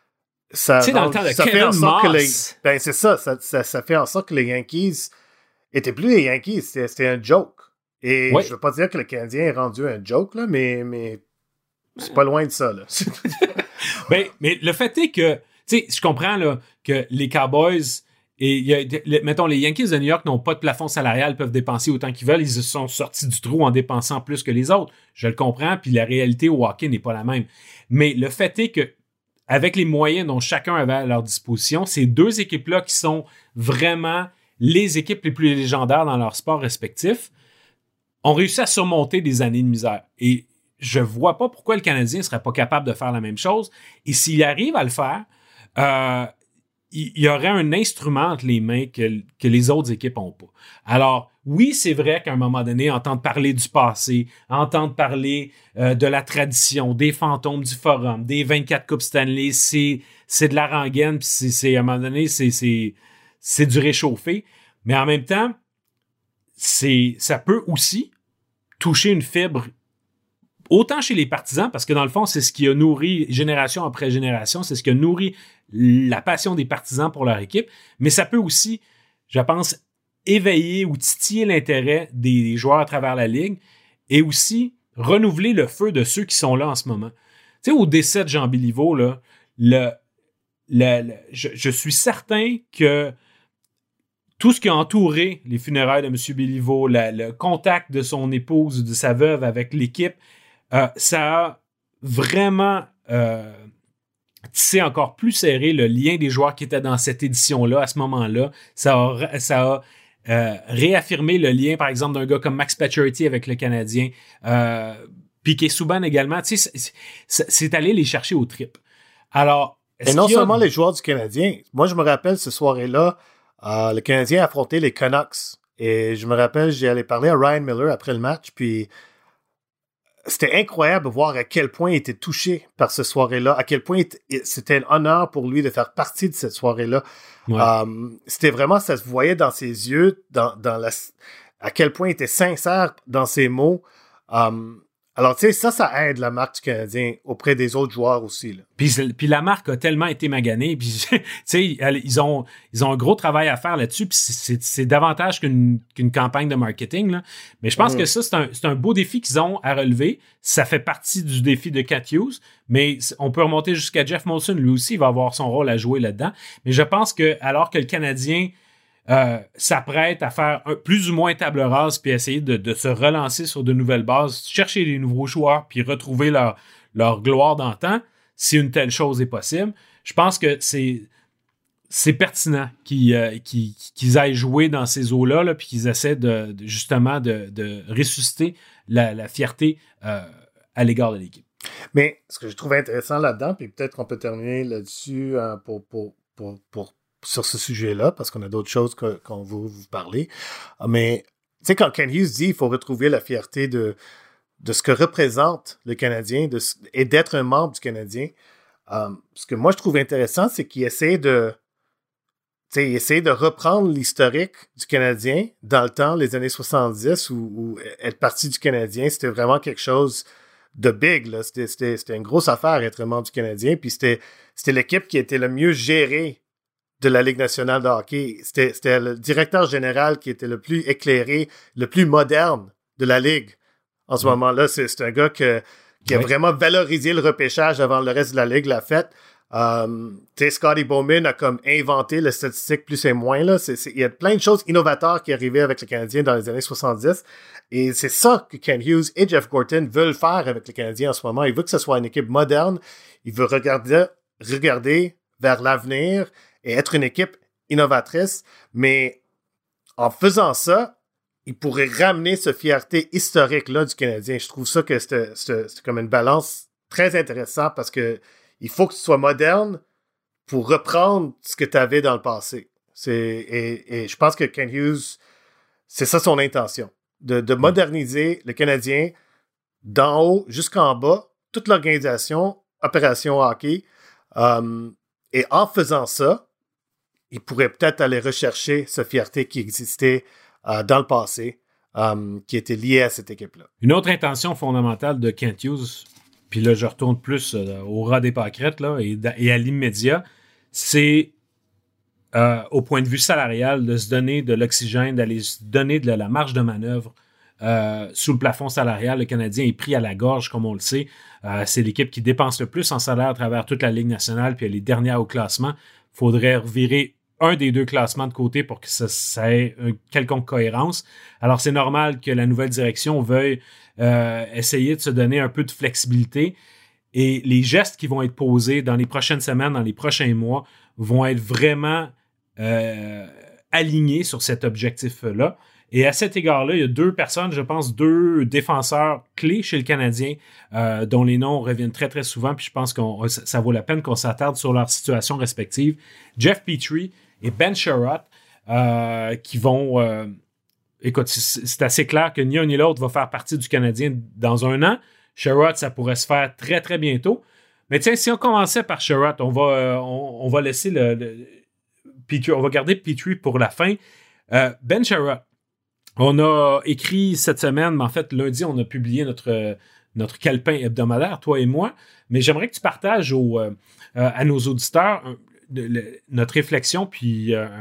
Speaker 2: ça,
Speaker 1: tu sais, dans le temps de
Speaker 2: ça
Speaker 1: Kevin
Speaker 2: fait en sorte
Speaker 1: Moss.
Speaker 2: que les, ben c'est ça, ça, ça, ça fait en sorte que les Yankees étaient plus les Yankees, c'était, c'était un joke. Et oui. Je veux pas dire que le Canadien est rendu un joke, là, mais, mais c'est pas loin de ça, là.
Speaker 1: ben, mais le fait est que, tu sais, je comprends, là, que les Cowboys, et y a, le, mettons, les Yankees de New York n'ont pas de plafond salarial, peuvent dépenser autant qu'ils veulent, ils se sont sortis du trou en dépensant plus que les autres. Je le comprends, puis la réalité au hockey n'est pas la même. Mais le fait est que, avec les moyens dont chacun avait à leur disposition, ces deux équipes-là qui sont vraiment les équipes les plus légendaires dans leur sport respectif, ont réussi à surmonter des années de misère. Et je vois pas pourquoi le Canadien ne serait pas capable de faire la même chose. Et s'il arrive à le faire, euh, il y aurait un instrument entre les mains que, que les autres équipes n'ont pas. Alors, oui, c'est vrai qu'à un moment donné, entendre parler du passé, entendre parler euh, de la tradition, des fantômes du Forum, des vingt-quatre Coupes Stanley, c'est, c'est de la rengaine, puis c'est, c'est, à un moment donné, c'est, c'est, c'est du réchauffé. Mais en même temps, c'est, ça peut aussi toucher une fibre autant chez les partisans, parce que dans le fond, c'est ce qui a nourri génération après génération, c'est ce qui a nourri la passion des partisans pour leur équipe, mais ça peut aussi, je pense, éveiller ou titiller l'intérêt des joueurs à travers la Ligue et aussi renouveler le feu de ceux qui sont là en ce moment. Tu sais, au décès de Jean Béliveau, là, le, le, le, je, je suis certain que tout ce qui a entouré les funérailles de M. Béliveau, la, le contact de son épouse ou de sa veuve avec l'équipe, euh, ça a vraiment euh, tissé encore plus serré le lien des joueurs qui étaient dans cette édition-là à ce moment-là. Ça a, ça a euh, réaffirmé le lien, par exemple, d'un gars comme Max Pacioretty avec le Canadien. Euh, Piquet Souban également. Tu sais, c'est, c'est, c'est allé les chercher au trip. Alors,
Speaker 2: et non seulement a... les joueurs du Canadien. Moi, je me rappelle, ce soir-là, euh, le Canadien a affronté les Canucks. Et je me rappelle, j'ai allé parler à Ryan Miller après le match, puis c'était incroyable de voir à quel point il était touché par cette soirée-là, à quel point c'était un honneur pour lui de faire partie de cette soirée-là. Ouais. Um, c'était vraiment, ça se voyait dans ses yeux, dans, dans la, à quel point il était sincère dans ses mots. Um, alors, tu sais, ça, ça aide la marque du Canadien auprès des autres joueurs aussi. Là.
Speaker 1: Puis, puis la marque a tellement été maganée. Puis, tu sais, ils ont, ils ont un gros travail à faire là-dessus. Puis c'est, c'est davantage qu'une, qu'une campagne de marketing. Là. Mais je pense mmh. que ça, c'est un, c'est un beau défi qu'ils ont à relever. Ça fait partie du défi de Kent Hughes. Mais on peut remonter jusqu'à Jeff Molson. Lui aussi, il va avoir son rôle à jouer là-dedans. Mais je pense que alors que le Canadien Euh, s'apprête à faire un, plus ou moins table rase puis essayer de, de se relancer sur de nouvelles bases, chercher des nouveaux joueurs puis retrouver leur, leur gloire d'antan, si une telle chose est possible. Je pense que c'est, c'est pertinent qu'ils, euh, qu'ils, qu'ils aillent jouer dans ces eaux-là là, puis qu'ils essaient de, de, justement de, de ressusciter la, la fierté euh, à l'égard de l'équipe.
Speaker 2: Mais ce que je trouve intéressant là-dedans, puis peut-être qu'on peut terminer là-dessus euh, pour, pour, pour, pour sur ce sujet-là, parce qu'on a d'autres choses que, qu'on veut vous parler. Mais, tu sais, quand Kent Hughes dit qu'il faut retrouver la fierté de, de ce que représente le Canadien de, et d'être un membre du Canadien, euh, ce que moi, je trouve intéressant, c'est qu'il essaie de, tu sais, il essaie de reprendre l'historique du Canadien dans le temps, les années soixante-dix, où, où être partie du Canadien, c'était vraiment quelque chose de big, là. C'était, c'était, c'était une grosse affaire être un membre du Canadien, puis c'était, c'était l'équipe qui était le mieux gérée de la Ligue nationale de hockey. C'était, c'était le directeur général qui était le plus éclairé, le plus moderne de la Ligue. En ce mmh. moment-là, c'est, c'est un gars que, qui a oui. vraiment valorisé le repêchage avant le reste de la Ligue l'a fait. Um, tu sais, Scotty Bowman a comme inventé le statistique plus et moins. Là. C'est, c'est, il y a plein de choses innovatrices qui arrivaient avec le Canadien dans les années soixante-dix. Et c'est ça que Kent Hughes et Jeff Gorton veulent faire avec le Canadien en ce moment. Ils veulent que ce soit une équipe moderne. Ils veulent regarder, regarder vers l'avenir et être une équipe innovatrice, mais en faisant ça, il pourrait ramener cette fierté historique-là du Canadien. Je trouve ça que c'est, c'est, c'est comme une balance très intéressante parce que il faut que tu sois moderne pour reprendre ce que tu avais dans le passé. C'est, et, et je pense que Kent Hughes, c'est ça son intention, de, de moderniser le Canadien d'en haut jusqu'en bas, toute l'organisation, opération hockey, um, et en faisant ça, il pourrait peut-être aller rechercher cette fierté qui existait euh, dans le passé, euh, qui était liée à cette équipe-là.
Speaker 1: Une autre intention fondamentale de Kent Hughes, puis là, je retourne plus euh, au ras des pâquerettes là, et, et à l'immédiat, c'est euh, au point de vue salarial de se donner de l'oxygène, d'aller se donner de la, la marge de manœuvre euh, sous le plafond salarial. Le Canadien est pris à la gorge, comme on le sait. Euh, c'est l'équipe qui dépense le plus en salaire à travers toute la Ligue nationale, puis elle est dernière au classement. Il faudrait revirer un des deux classements de côté pour que ça, ça ait une quelconque cohérence. Alors, c'est normal que la nouvelle direction veuille euh, essayer de se donner un peu de flexibilité et les gestes qui vont être posés dans les prochaines semaines, dans les prochains mois, vont être vraiment euh, alignés sur cet objectif-là. Et à cet égard-là, il y a deux personnes, je pense, deux défenseurs clés chez le Canadien euh, dont les noms reviennent très, très souvent, puis je pense que ça vaut la peine qu'on s'attarde sur leur situation respective. Jeff Petrie et Ben Sherratt, euh, qui vont... Euh, écoute, c'est, c'est assez clair que ni un ni l'autre va faire partie du Canadien dans un an. Sherratt, ça pourrait se faire très, très bientôt. Mais tiens, si on commençait par Sherratt, on va, euh, on, on va laisser le, le Petrie, on va garder Petrie pour la fin. Euh, Ben Sherratt, on a écrit cette semaine, mais en fait, lundi, on a publié notre, notre calepin hebdomadaire, toi et moi. Mais j'aimerais que tu partages au, euh, à nos auditeurs euh, de, de, notre réflexion, puis euh,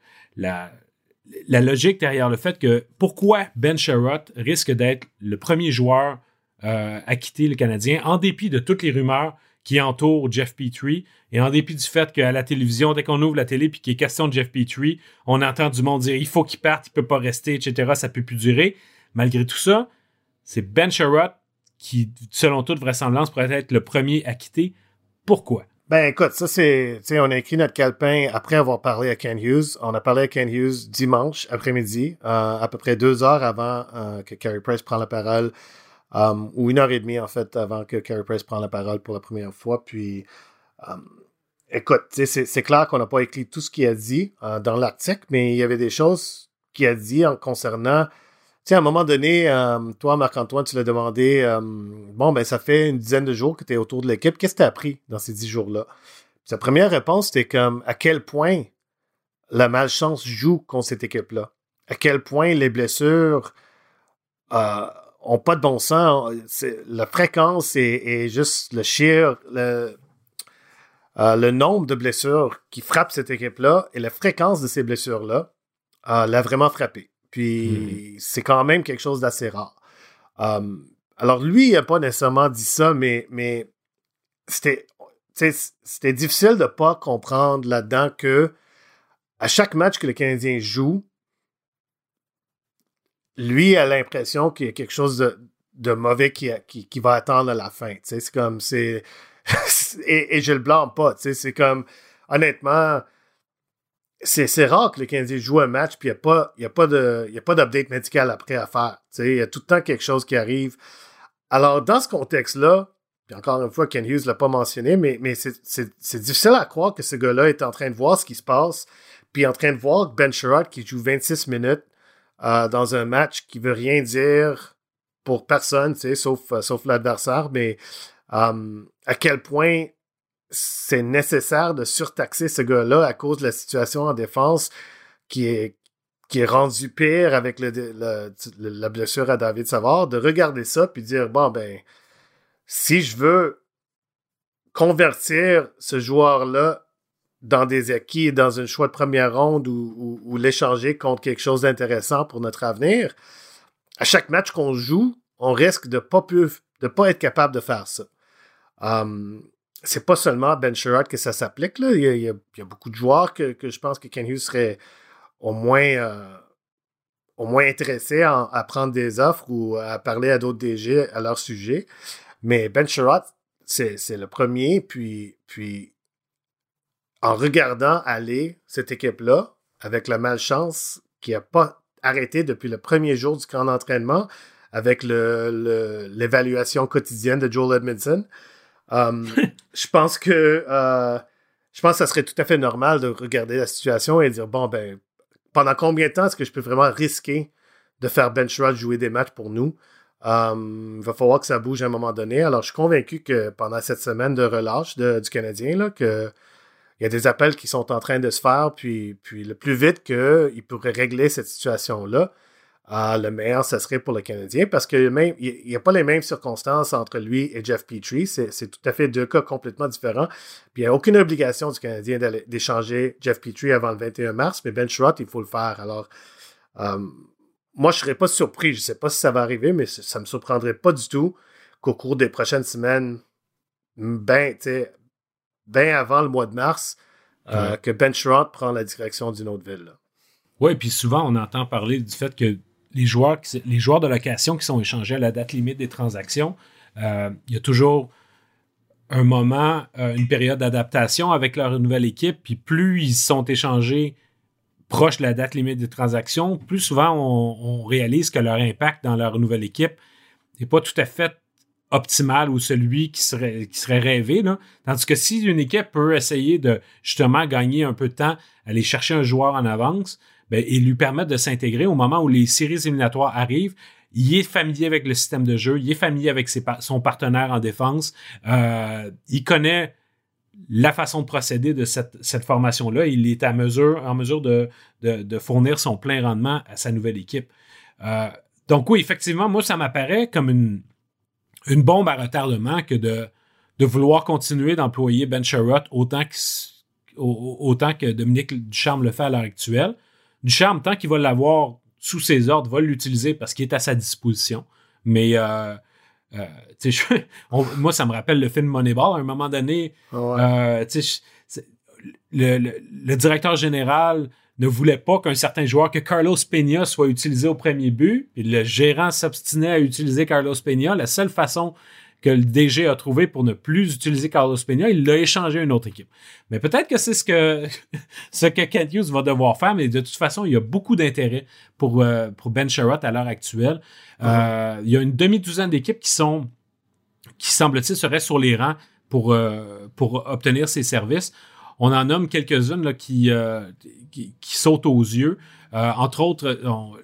Speaker 1: la, la logique derrière le fait que pourquoi Ben Sherratt risque d'être le premier joueur euh, à quitter le Canadien, en dépit de toutes les rumeurs qui entourent Jeff Petrie, et en dépit du fait qu'à la télévision, dès qu'on ouvre la télé puis qu'il est question de Jeff Petrie, on entend du monde dire « il faut qu'il parte, il peut pas rester, et cetera, ça peut plus durer ». Malgré tout ça, c'est Ben Sherratt qui, selon toute vraisemblance, pourrait être le premier à quitter. Pourquoi?
Speaker 2: Ben écoute, ça c'est, tu sais, on a écrit notre calepin après avoir parlé à Kent Hughes. On a parlé à Kent Hughes dimanche après-midi, euh, à peu près deux heures avant euh, que Carey Price prenne la parole, um, ou une heure et demie en fait avant que Carey Price prenne la parole pour la première fois. Puis, um, écoute, tu sais, c'est, c'est clair qu'on n'a pas écrit tout ce qu'il a dit euh, dans l'article, mais il y avait des choses qu'il a dit en concernant sais, à un moment donné, euh, toi, Marc-Antoine, tu l'as demandé, euh, bon, ben, ça fait une dizaine de jours que tu es autour de l'équipe. Qu'est-ce que tu as appris dans ces dix jours-là? Sa première réponse, c'était comme à quel point la malchance joue contre cette équipe-là. À quel point les blessures euh, ont pas de bon sens. C'est, la fréquence est, est juste le sheer, le, euh, le nombre de blessures qui frappent cette équipe-là et la fréquence de ces blessures-là euh, l'a vraiment frappé. Puis, mm-hmm. c'est quand même quelque chose d'assez rare. Euh, alors, lui, il n'a pas nécessairement dit ça, mais, mais c'était, c'était difficile de ne pas comprendre là-dedans que à chaque match que le Canadien joue, lui a l'impression qu'il y a quelque chose de, de mauvais qui, qui, qui va attendre à la fin. C'est comme, c'est... et, et je le blâme pas. C'est comme, honnêtement, c'est, c'est rare que le Canadien joue un match puis il n'y a pas, y a pas de, y a pas d'update médical après à faire. Il y a tout le temps quelque chose qui arrive. Alors, dans ce contexte-là, puis encore une fois, Ken Hughes ne l'a pas mentionné, mais, mais c'est, c'est, c'est difficile à croire que ce gars-là est en train de voir ce qui se passe puis en train de voir Ben Sherratt qui joue vingt-six minutes euh, dans un match qui veut rien dire pour personne, sauf, euh, sauf l'adversaire, mais euh, à quel point c'est nécessaire de surtaxer ce gars-là à cause de la situation en défense qui est, qui est rendue pire avec le, le, le, la blessure à David Savard, de regarder ça puis dire, bon, ben, si je veux convertir ce joueur-là dans des acquis, dans un choix de première ronde ou, ou, ou l'échanger contre quelque chose d'intéressant pour notre avenir, à chaque match qu'on joue, on risque de pas plus, de pas être capable de faire ça. Um, c'est pas seulement à Ben Sherratt que ça s'applique. Là. Il, y a, il, y a, il y a beaucoup de joueurs que, que je pense que Ken Hughes serait au moins, euh, au moins intéressé à, à prendre des offres ou à parler à d'autres D G à leur sujet. Mais Ben Sherratt, c'est, c'est le premier, puis... puis en regardant aller cette équipe-là, avec la malchance qui n'a pas arrêté depuis le premier jour du camp d'entraînement, avec le, le, l'évaluation quotidienne de Joel Edmondson, um, je pense que euh, je pense que ça serait tout à fait normal de regarder la situation et dire, bon, ben, pendant combien de temps est-ce que je peux vraiment risquer de faire Ben Sherratt jouer des matchs pour nous? Um, il va falloir que ça bouge à un moment donné. Alors, je suis convaincu que pendant cette semaine de relâche de, du Canadien, là, que il y a des appels qui sont en train de se faire, puis, puis le plus vite qu'ils pourraient régler cette situation-là, euh, le meilleur, ça serait pour le Canadien, parce qu'il n'y a pas les mêmes circonstances entre lui et Jeff Petrie. C'est, c'est tout à fait deux cas complètement différents. Puis il n'y a aucune obligation du Canadien d'échanger Jeff Petrie avant le vingt et un mars, mais Ben Sherratt, il faut le faire. Alors, euh, moi, je ne serais pas surpris. Je ne sais pas si ça va arriver, mais ça ne me surprendrait pas du tout qu'au cours des prochaines semaines, ben, tu sais, bien avant le mois de mars, euh, ouais. que Ben Sherratt prend la direction d'une autre ville.
Speaker 1: Oui, puis souvent, on entend parler du fait que les joueurs, qui, les joueurs de location qui sont échangés à la date limite des transactions, euh, il y a toujours un moment, euh, une période d'adaptation avec leur nouvelle équipe, puis plus ils sont échangés proche de la date limite des transactions, plus souvent on, on réalise que leur impact dans leur nouvelle équipe n'est pas tout à fait optimal ou celui qui serait, qui serait rêvé. Là. Tandis que si une équipe peut essayer de justement gagner un peu de temps, aller chercher un joueur en avance ben, et lui permettre de s'intégrer au moment où les séries éliminatoires arrivent, il est familier avec le système de jeu, il est familier avec ses, son partenaire en défense, euh, il connaît la façon de procéder de cette, cette formation-là, il est à mesure, en mesure de, de, de fournir son plein rendement à sa nouvelle équipe. Euh, donc oui, effectivement, moi, ça m'apparaît comme une une bombe à retardement que de, de vouloir continuer d'employer Ben Sherratt autant que, autant que Dominique Ducharme le fait à l'heure actuelle. Ducharme, tant qu'il va l'avoir sous ses ordres, va l'utiliser parce qu'il est à sa disposition. Mais euh, euh, tu sais, moi, ça me rappelle le film Moneyball. À un moment donné, ouais. euh, tu sais, le, le, le directeur général ne voulait pas qu'un certain joueur, que Carlos Peña soit utilisé au premier but. Et le gérant s'obstinait à utiliser Carlos Peña. La seule façon que le D G a trouvé pour ne plus utiliser Carlos Peña, il l'a échangé à une autre équipe. Mais peut-être que c'est ce que ce que Ken Hughes va devoir faire, mais de toute façon, il y a beaucoup d'intérêt pour, euh, pour Ben Sherratt à l'heure actuelle. Mm-hmm. Euh, il y a une demi-douzaine d'équipes qui sont, qui semble-t-il, seraient sur les rangs pour, euh, pour obtenir ces services. On en nomme quelques-unes là, qui, euh, qui, qui sautent aux yeux. Euh, entre autres, on,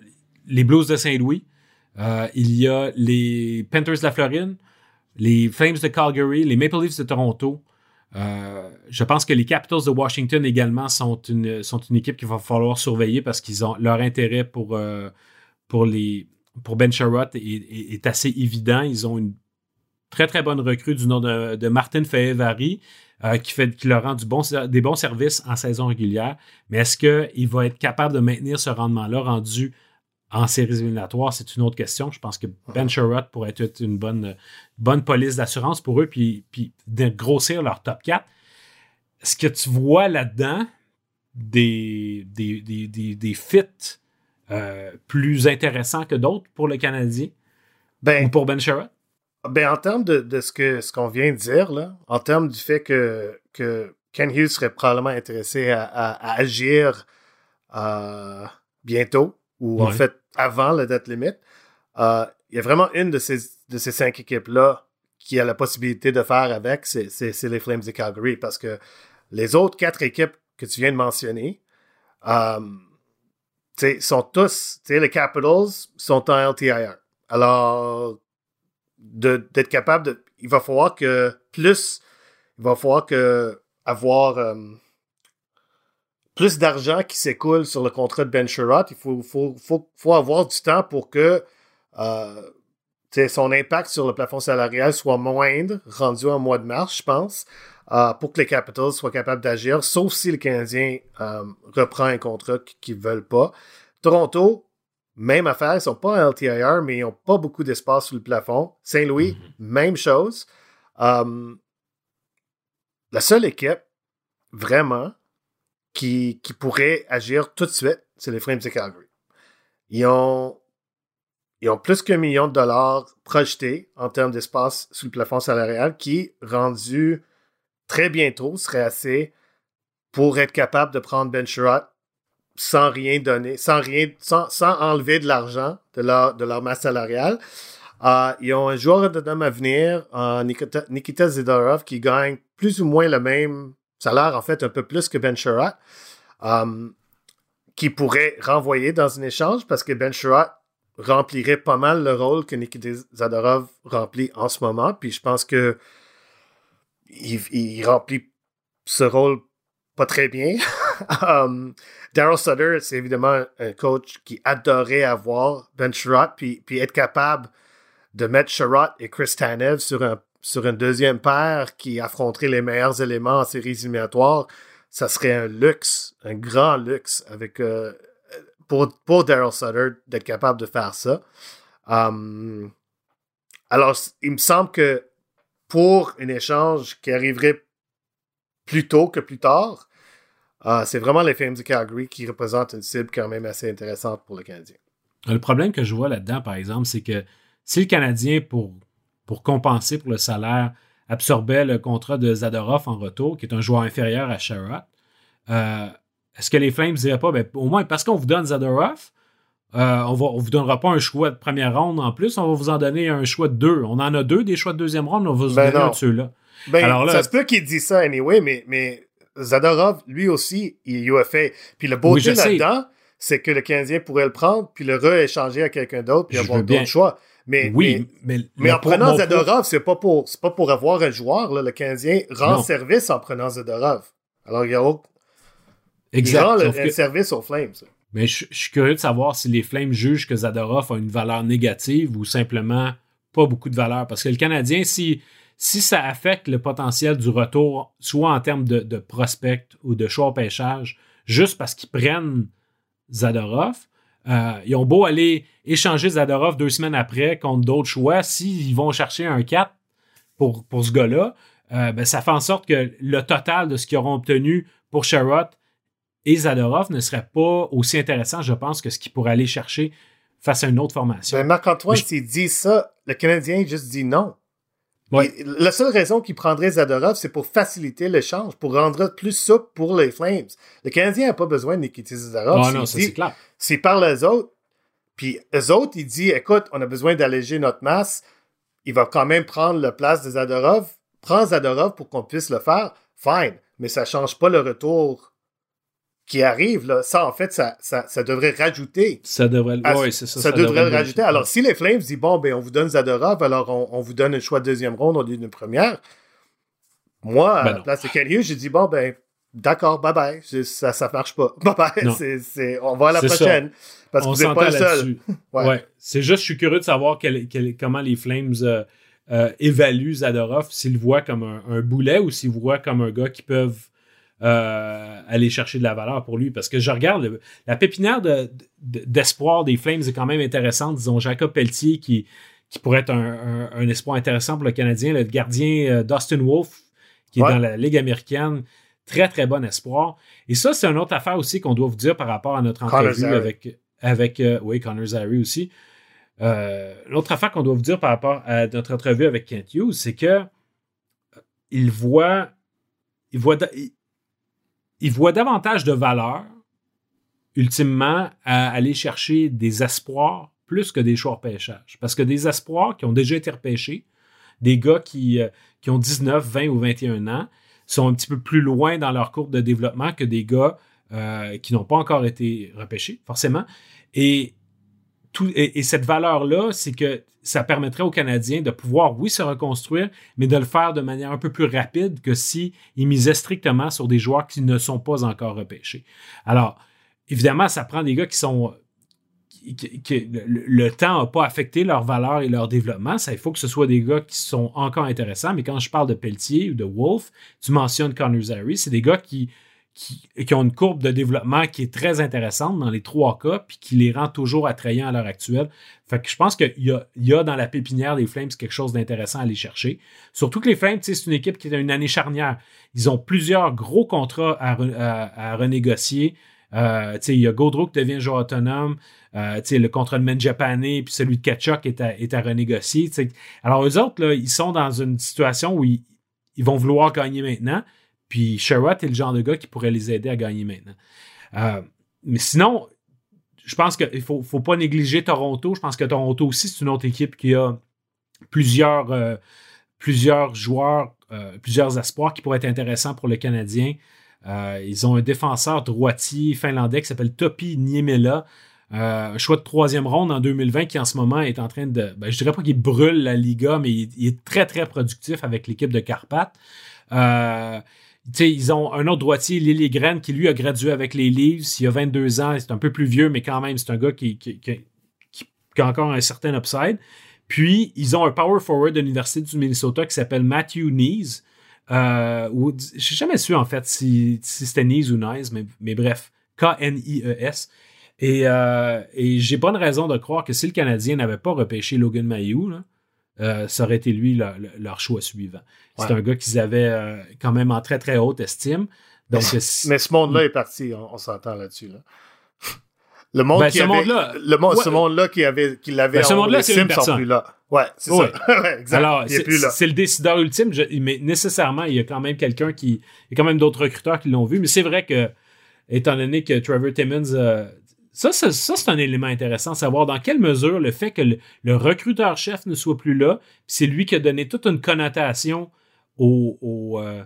Speaker 1: les Blues de Saint-Louis, euh, il y a les Panthers de la Floride, les Flames de Calgary, les Maple Leafs de Toronto. Euh, je pense que les Capitals de Washington également sont une, sont une équipe qu'il va falloir surveiller parce qu'ils ont leur intérêt pour, euh, pour, les, pour Ben Sherratt est, est, est assez évident. Ils ont une très très bonne recrue du nom de, de Martin Fehervary euh, qui, fait, qui leur rend du bon, des bons services en saison régulière. Mais est-ce qu'il va être capable de maintenir ce rendement-là rendu en séries éliminatoires? C'est une autre question. Je pense que Ben Sherratt pourrait être une bonne, bonne police d'assurance pour eux puis, puis de grossir leur top quatre. Est-ce que tu vois là-dedans des, des, des, des, des fits euh, plus intéressants que d'autres pour le Canadien
Speaker 2: ben,
Speaker 1: ou pour Ben Sherratt?
Speaker 2: Ben, en termes de, de ce, que, ce qu'on vient de dire, là, en termes du fait que, que Ken Hughes serait probablement intéressé à, à, à agir euh, bientôt, ou ouais. en fait avant la date limite, euh, il y a vraiment une de ces, de ces cinq équipes-là qui a la possibilité de faire avec, c'est, c'est, c'est les Flames de Calgary, parce que les autres quatre équipes que tu viens de mentionner euh, sont tous, les Capitals sont en L T I R. Alors, De, d'être capable de... Il va falloir que plus... Il va falloir que avoir euh, plus d'argent qui s'écoule sur le contrat de Ben Sherratt. Il faut, faut, faut, faut avoir du temps pour que euh, son impact sur le plafond salarial soit moindre, rendu en mois de mars, je pense, euh, pour que les Capitals soient capables d'agir, sauf si le Canadien euh, reprend un contrat qu'ils ne veulent pas. Toronto... Même affaire, ils ne sont pas en L T I R, mais ils n'ont pas beaucoup d'espace sous le plafond. Saint-Louis, mm-hmm. même chose. Um, la seule équipe, vraiment, qui, qui pourrait agir tout de suite, c'est les Flames de Calgary. Ils ont, ils ont plus qu'un million de dollars projetés en termes d'espace sous le plafond salarial qui, rendu très bientôt, serait assez pour être capable de prendre Ben Sherratt sans rien donner, sans rien, sans, sans enlever de l'argent de leur, de leur masse salariale. Euh, ils ont un joueur autonome à venir, euh, Nikita, Nikita Zadorov, qui gagne plus ou moins le même salaire, en fait, un peu plus que Ben Sherratt, euh, qui pourrait renvoyer dans un échange parce que Ben Sherratt remplirait pas mal le rôle que Nikita Zadorov remplit en ce moment. Puis je pense que il, il remplit ce rôle pas très bien. um, Daryl Sutter, c'est évidemment un coach qui adorait avoir Ben Sherratt puis, puis être capable de mettre Sherratt et Chris Tanev sur, un, sur une deuxième paire qui affronterait les meilleurs éléments en séries éliminatoires. Ça serait un luxe, un grand luxe avec, euh, pour, pour Daryl Sutter d'être capable de faire ça. Um, alors, il me semble que pour un échange qui arriverait plus tôt que plus tard, Uh, c'est vraiment les Flames de Calgary qui représentent une cible quand même assez intéressante pour le Canadien.
Speaker 1: Le problème que je vois là-dedans, par exemple, c'est que si le Canadien, pour, pour compenser pour le salaire, absorbait le contrat de Zadorov en retour, qui est un joueur inférieur à Sherratt, euh, est-ce que les Flames ne diraient pas, ben, au moins parce qu'on vous donne Zadorov, euh, on ne vous donnera pas un choix de première ronde en plus, on va vous en donner un choix de deux. On en a deux des choix de deuxième ronde, on va vous
Speaker 2: ben
Speaker 1: donner
Speaker 2: non.
Speaker 1: un de ceux-là.
Speaker 2: Ben,
Speaker 1: Alors là,
Speaker 2: ça se peut qu'il dise ça anyway, mais... mais... Zadorov, lui aussi, il est U F A. Puis le beauté oui, là-dedans, sais. c'est que le Canadien pourrait le prendre, puis le re-échanger à quelqu'un d'autre, puis je avoir d'autres choix. Mais,
Speaker 1: oui,
Speaker 2: mais,
Speaker 1: mais,
Speaker 2: mais en prenant Zadorov, c'est pas pour c'est pas pour avoir un joueur. Là. Le Canadien rend non. service en prenant Zadorov. Alors, il y a autre...
Speaker 1: exact.
Speaker 2: Il rend le,
Speaker 1: que...
Speaker 2: un service aux Flames.
Speaker 1: Mais je, je suis curieux de savoir si les Flames jugent que Zadorov a une valeur négative ou simplement pas beaucoup de valeur. Parce que le Canadien, si... Si ça affecte le potentiel du retour, soit en termes de, de prospect ou de choix au pêchage, juste parce qu'ils prennent Zadorov, euh, ils ont beau aller échanger Zadorov deux semaines après contre d'autres choix, s'ils vont chercher un quatre pour, pour ce gars-là, euh, ben ça fait en sorte que le total de ce qu'ils auront obtenu pour Sherratt et Zadorov ne serait pas aussi intéressant, je pense, que ce qu'ils pourraient aller chercher face à une autre formation.
Speaker 2: Ben Marc-Antoine, je... s'il dit ça, le Canadien juste dit non.
Speaker 1: Ouais.
Speaker 2: Et la seule raison qu'il prendrait Zadorov, c'est pour faciliter l'échange, pour rendre plus souple pour les Flames. Le Canadien n'a pas besoin de Nikita Zadorov.
Speaker 1: Oh non, ça, c'est clair.
Speaker 2: S'il parle aux autres, puis eux autres, il dit, écoute, on a besoin d'alléger notre masse, il va quand même prendre la place de Zadorov. Prends Zadorov pour qu'on puisse le faire, fine, mais ça ne change pas le retour qui arrive, là, ça, en fait, ça, ça, ça devrait rajouter.
Speaker 1: Ça devrait,
Speaker 2: à,
Speaker 1: oui, c'est ça.
Speaker 2: Ça,
Speaker 1: ça
Speaker 2: devrait,
Speaker 1: devrait
Speaker 2: le rajouter. Alors, si les Flames disent, bon, ben, on vous donne Zadorov, alors on, on vous donne un choix de deuxième ronde au lieu d'une première. Moi, ben à la place de Ken Hughes, j'ai dit, bon, ben, d'accord, bye bye. Ça, ça marche pas. Bye bye. C'est, c'est, on va à la c'est prochaine. Ça. Parce que
Speaker 1: on
Speaker 2: vous n'êtes pas le seul.
Speaker 1: ouais. ouais. C'est juste, je suis curieux de savoir quel, quel, comment les Flames euh, euh, évaluent Zadorov, s'ils le voient comme un, un boulet ou s'ils le voient comme un gars qui peuvent Euh, aller chercher de la valeur pour lui. Parce que je regarde, le, la pépinière de, de, d'espoir des Flames est quand même intéressante. Disons, Jacob Pelletier qui, qui pourrait être un, un, un espoir intéressant pour le Canadien. Le gardien euh, Dustin Wolf, qui ouais. est dans la Ligue américaine. Très, très bon espoir. Et ça, c'est une autre affaire aussi qu'on doit vous dire par rapport à notre entrevue avec... avec euh, oui, Connor Zary aussi. Euh, l'autre affaire qu'on doit vous dire par rapport à notre entrevue avec Kent Hughes, c'est que il voit... Il voit... Il, Il voit davantage de valeur, ultimement, à aller chercher des espoirs plus que des choix de repêchage. Parce que des espoirs qui ont déjà été repêchés, des gars qui, euh, qui ont dix-neuf, vingt ou vingt et un ans, sont un petit peu plus loin dans leur courbe de développement que des gars euh, qui n'ont pas encore été repêchés, forcément. Et, tout, et, et cette valeur-là, c'est que ça permettrait aux Canadiens de pouvoir, oui, se reconstruire, mais de le faire de manière un peu plus rapide que s'ils misaient strictement sur des joueurs qui ne sont pas encore repêchés. Alors, évidemment, ça prend des gars qui sont... Qui, qui, le, le temps n'a pas affecté leur valeur et leur développement. Ça, il faut que ce soit des gars qui sont encore intéressants. Mais quand je parle de Pelletier ou de Wolf, tu mentionnes Connor Zary, c'est des gars qui... Qui, qui ont une courbe de développement qui est très intéressante dans les trois cas, puis qui les rend toujours attrayants à l'heure actuelle. Fait que je pense qu'il y a, il y a dans la pépinière des Flames quelque chose d'intéressant à aller chercher. Surtout que les Flames, c'est une équipe qui a une année charnière. Ils ont plusieurs gros contrats à, à, à renégocier. Euh, il y a Gaudreau qui devient joueur autonome. Euh, le contrat de Mangiapane puis celui de Tkachuk est à, est à renégocier. T'sais. Alors, eux autres, là, ils sont dans une situation où ils, ils vont vouloir gagner maintenant. Puis Sherratt est le genre de gars qui pourrait les aider à gagner maintenant. Euh, mais sinon, je pense qu'il ne faut, faut pas négliger Toronto. Je pense que Toronto aussi, c'est une autre équipe qui a plusieurs, euh, plusieurs joueurs, euh, plusieurs espoirs qui pourraient être intéressants pour le Canadien. Euh, ils ont un défenseur droitier finlandais qui s'appelle Topi Niemela. Euh, un choix de troisième ronde en deux mille vingt qui en ce moment est en train de... Ben, je dirais pas qu'il brûle la Liga, mais il, il est très, très productif avec l'équipe de Karpat. Euh, T'sais, ils ont un autre droitier, Lily Gren, qui lui a gradué avec les Leafs. Il a vingt-deux ans, c'est un peu plus vieux, mais quand même, c'est un gars qui, qui, qui, qui a encore un certain upside. Puis, ils ont un power forward de l'Université du Minnesota qui s'appelle Matthew Knies. Euh, ou, je sais jamais su, en fait, si, si c'était Knies ou Knies, mais, mais bref, K N I E S. Et, euh, et j'ai pas de raison de croire que si le Canadien n'avait pas repêché Logan Mailloux, là, Euh, ça aurait été lui leur, leur choix suivant. Ouais. C'est un gars qu'ils avaient euh, quand même en très très haute estime. Donc,
Speaker 2: mais,
Speaker 1: si...
Speaker 2: mais ce monde-là est parti, on, on s'entend là-dessus. Là. Le monde
Speaker 1: ben,
Speaker 2: qui
Speaker 1: ce
Speaker 2: avait,
Speaker 1: monde-là,
Speaker 2: le monde,
Speaker 1: ouais.
Speaker 2: ce monde-là qui avait, qui l'avait
Speaker 1: ben, ce
Speaker 2: en
Speaker 1: monde-là, c'est une personne.
Speaker 2: Sont plus là. Ouais, c'est
Speaker 1: ouais.
Speaker 2: ça. ouais, exact.
Speaker 1: Alors,
Speaker 2: il est
Speaker 1: c'est,
Speaker 2: plus là.
Speaker 1: c'est le décideur ultime, je, mais nécessairement, il y a quand même quelqu'un qui, il y a quand même d'autres recruteurs qui l'ont vu. Mais c'est vrai que, étant donné que Trevor Timmons euh, Ça, ça, ça, c'est un élément intéressant, savoir dans quelle mesure le fait que le, le recruteur-chef ne soit plus là, c'est lui qui a donné toute une connotation au, au, euh,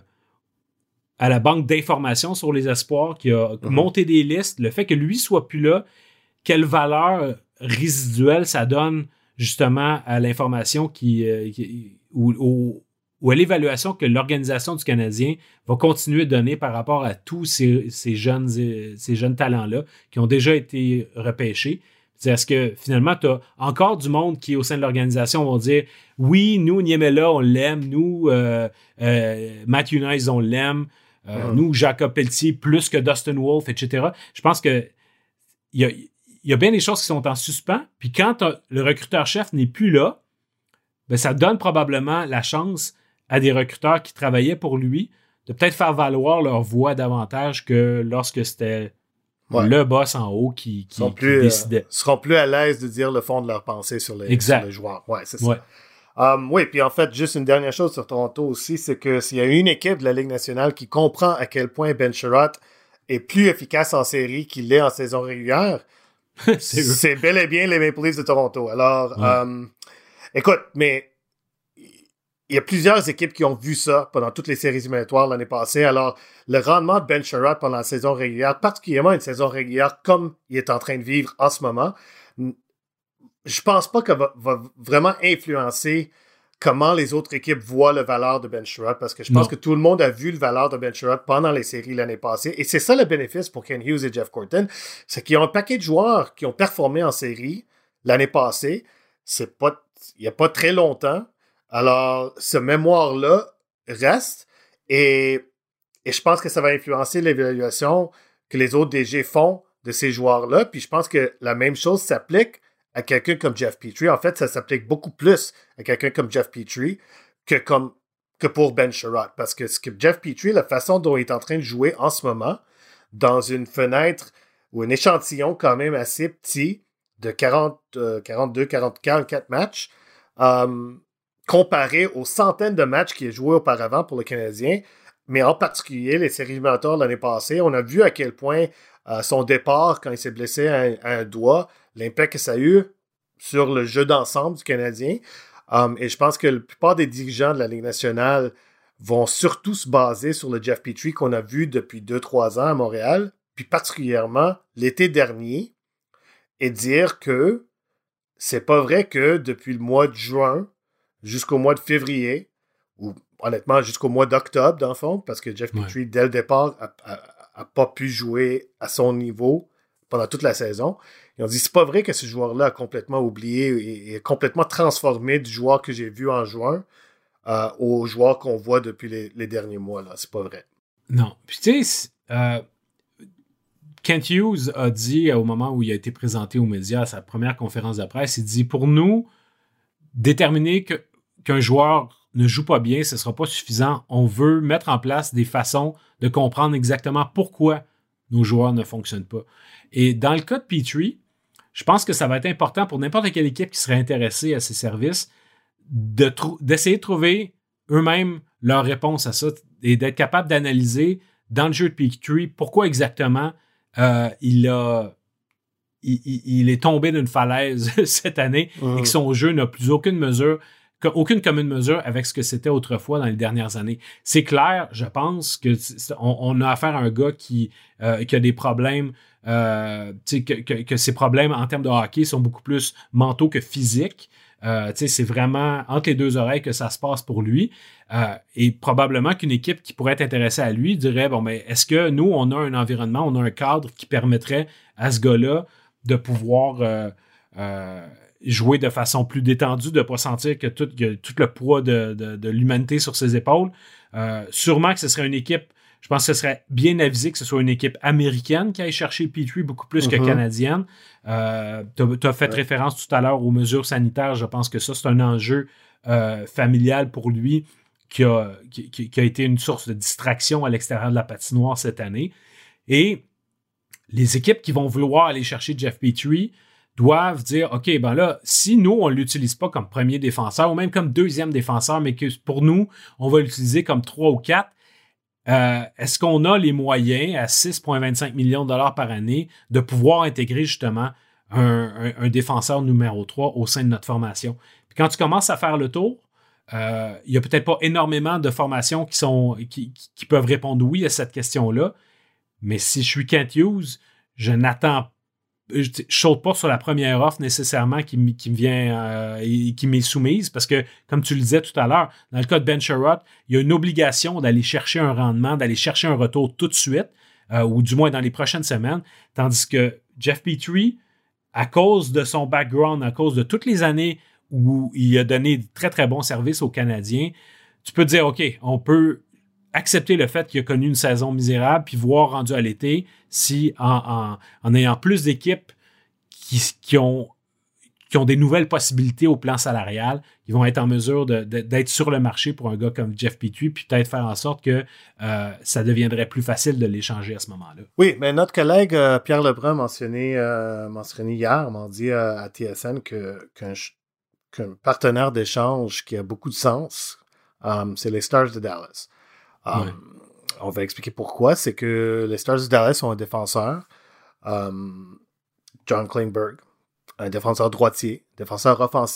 Speaker 1: à la banque d'informations sur les espoirs, qui a mm-hmm. monté des listes. Le fait que lui soit plus là, quelle valeur résiduelle ça donne justement à l'information qui, euh, qui ou, ou, ou à l'évaluation que l'organisation du Canadien va continuer de donner par rapport à tous ces, ces, jeunes, ces jeunes talents-là qui ont déjà été repêchés. C'est-à-dire, est-ce que finalement, tu as encore du monde qui, au sein de l'organisation, vont dire « Oui, nous, Niemela, on l'aime. Nous, euh, euh, Matthew Knies, on l'aime. Euh, mm-hmm. Nous, Jacob Pelletier, plus que Dustin Wolf, et cetera » Je pense que il y a, y a bien des choses qui sont en suspens. Puis quand le recruteur-chef n'est plus là, ben, ça donne probablement la chance à des recruteurs qui travaillaient pour lui, de peut-être faire valoir leur voix davantage que lorsque c'était ouais. le boss en haut qui, qui, qui
Speaker 2: plus,
Speaker 1: décidait.
Speaker 2: Euh, seront plus à l'aise de dire le fond de leur pensée sur les, sur les joueurs. Ouais, c'est ça.
Speaker 1: Ouais.
Speaker 2: Um, oui, puis en fait, juste une dernière chose sur Toronto aussi, c'est que s'il y a une équipe de la Ligue nationale qui comprend à quel point Ben Sherratt est plus efficace en série qu'il l'est en saison régulière, c'est, c'est bel et bien les Maple Leafs de Toronto. Alors, ouais. um, écoute, mais il y a plusieurs équipes qui ont vu ça pendant toutes les séries éliminatoires l'année passée. Alors, le rendement de Ben Sherratt pendant la saison régulière, particulièrement une saison régulière comme il est en train de vivre en ce moment, je pense pas que va, va vraiment influencer comment les autres équipes voient la valeur de Ben Sherratt, parce que je pense non. que tout le monde a vu la valeur de Ben Sherratt pendant les séries l'année passée. Et c'est ça le bénéfice pour Ken Hughes et Jeff Gorton, c'est qu'ils ont un paquet de joueurs qui ont performé en série l'année passée. C'est pas, il n'y a pas très longtemps. Alors, ce mémoire-là reste et, et je pense que ça va influencer l'évaluation que les autres D G font de ces joueurs-là. Puis je pense que la même chose s'applique à quelqu'un comme Jeff Petrie. En fait, ça s'applique beaucoup plus à quelqu'un comme Jeff Petrie que, comme, que pour Ben Sherratt. Parce que ce que Jeff Petrie, la façon dont il est en train de jouer en ce moment, dans une fenêtre ou un échantillon quand même assez petit de quarante, euh, quarante-deux, quarante, quarante-quatre matchs, euh, comparé aux centaines de matchs qu'il a joué auparavant pour le Canadien, mais en particulier les séries éliminatoires l'année passée, on a vu à quel point euh, son départ, quand il s'est blessé à un, à un doigt, l'impact que ça a eu sur le jeu d'ensemble du Canadien. Um, et je pense que la plupart des dirigeants de la Ligue nationale vont surtout se baser sur le Jeff Petrie qu'on a vu depuis deux trois ans à Montréal, puis particulièrement l'été dernier, et dire que c'est pas vrai que depuis le mois de juin jusqu'au mois de février, ou honnêtement jusqu'au mois d'octobre, dans le fond, parce que Jeff Petrie, ouais. dès le départ, n'a pas pu jouer à son niveau pendant toute la saison. Ils ont dit, c'est pas vrai que ce joueur-là a complètement oublié et, et complètement transformé du joueur que j'ai vu en juin euh, au joueur qu'on voit depuis les, les derniers mois. Là. C'est pas vrai.
Speaker 1: Non. Puis tu sais, euh, Kent Hughes a dit au moment où il a été présenté aux médias à sa première conférence de presse, il dit, pour nous, déterminer que, qu'un joueur ne joue pas bien, ce ne sera pas suffisant. On veut mettre en place des façons de comprendre exactement pourquoi nos joueurs ne fonctionnent pas. Et dans le cas de Petrie, je pense que ça va être important pour n'importe quelle équipe qui serait intéressée à ses services de tr- d'essayer de trouver eux-mêmes leur réponse à ça et d'être capable d'analyser dans le jeu de Petrie pourquoi exactement euh, il a il, il, il est tombé d'une falaise cette année mmh. et que son jeu n'a plus aucune mesure, aucune commune mesure avec ce que c'était autrefois dans les dernières années. C'est clair, je pense que on, on a affaire à un gars qui, euh, qui a des problèmes, euh, que, que, que ses problèmes en termes de hockey sont beaucoup plus mentaux que physiques. Euh, c'est vraiment entre les deux oreilles que ça se passe pour lui. Euh, et probablement qu'une équipe qui pourrait être intéressée à lui dirait, bon, mais est-ce que nous, on a un environnement, on a un cadre qui permettrait à ce gars-là de pouvoir euh, euh, jouer de façon plus détendue, de ne pas sentir que tout, que tout le poids de, de, de l'humanité sur ses épaules. Euh, sûrement que ce serait une équipe, je pense que ce serait bien avisé que ce soit une équipe américaine qui aille chercher Petrie beaucoup plus mm-hmm. que canadienne. Euh, tu as fait ouais. référence tout à l'heure aux mesures sanitaires. Je pense que ça, c'est un enjeu euh, familial pour lui qui a, qui, qui a été une source de distraction à l'extérieur de la patinoire cette année. Et les équipes qui vont vouloir aller chercher Jeff Petrie doivent dire, OK, ben là, si nous, on ne l'utilise pas comme premier défenseur ou même comme deuxième défenseur, mais que pour nous, on va l'utiliser comme trois ou quatre, euh, est-ce qu'on a les moyens à six virgule vingt-cinq millions de dollars par année de pouvoir intégrer justement un, un, un défenseur numéro trois au sein de notre formation? Puis quand tu commences à faire le tour, euh, il n'y a peut-être pas énormément de formations qui, sont, qui, qui peuvent répondre oui à cette question-là, mais si je suis Kent Hughes, je n'attends je ne saute pas sur la première offre nécessairement qui, qui me vient euh, et qui m'est soumise parce que, comme tu le disais tout à l'heure, dans le cas de Ben Sherratt, il y a une obligation d'aller chercher un rendement, d'aller chercher un retour tout de suite, euh, ou du moins dans les prochaines semaines, tandis que Jeff Petrie, à cause de son background, à cause de toutes les années où il a donné de très, très bons services aux Canadiens, tu peux dire, OK, on peut accepter le fait qu'il a connu une saison misérable puis voir rendu à l'été si en, en, en ayant plus d'équipes qui, qui, ont, qui ont des nouvelles possibilités au plan salarial, ils vont être en mesure de, de, d'être sur le marché pour un gars comme Jeff Petrie puis peut-être faire en sorte que euh, ça deviendrait plus facile de l'échanger à ce moment-là.
Speaker 2: Oui, mais notre collègue euh, Pierre Lebrun mentionné, euh, mentionné hier, m'a dit euh, à T S N que, qu'un, qu'un partenaire d'échange qui a beaucoup de sens, um, c'est les Stars de Dallas. Um, ouais. On va expliquer pourquoi. C'est que les Stars de Dallas ont un défenseur, um, John Klingberg, un défenseur droitier, défenseur offensif,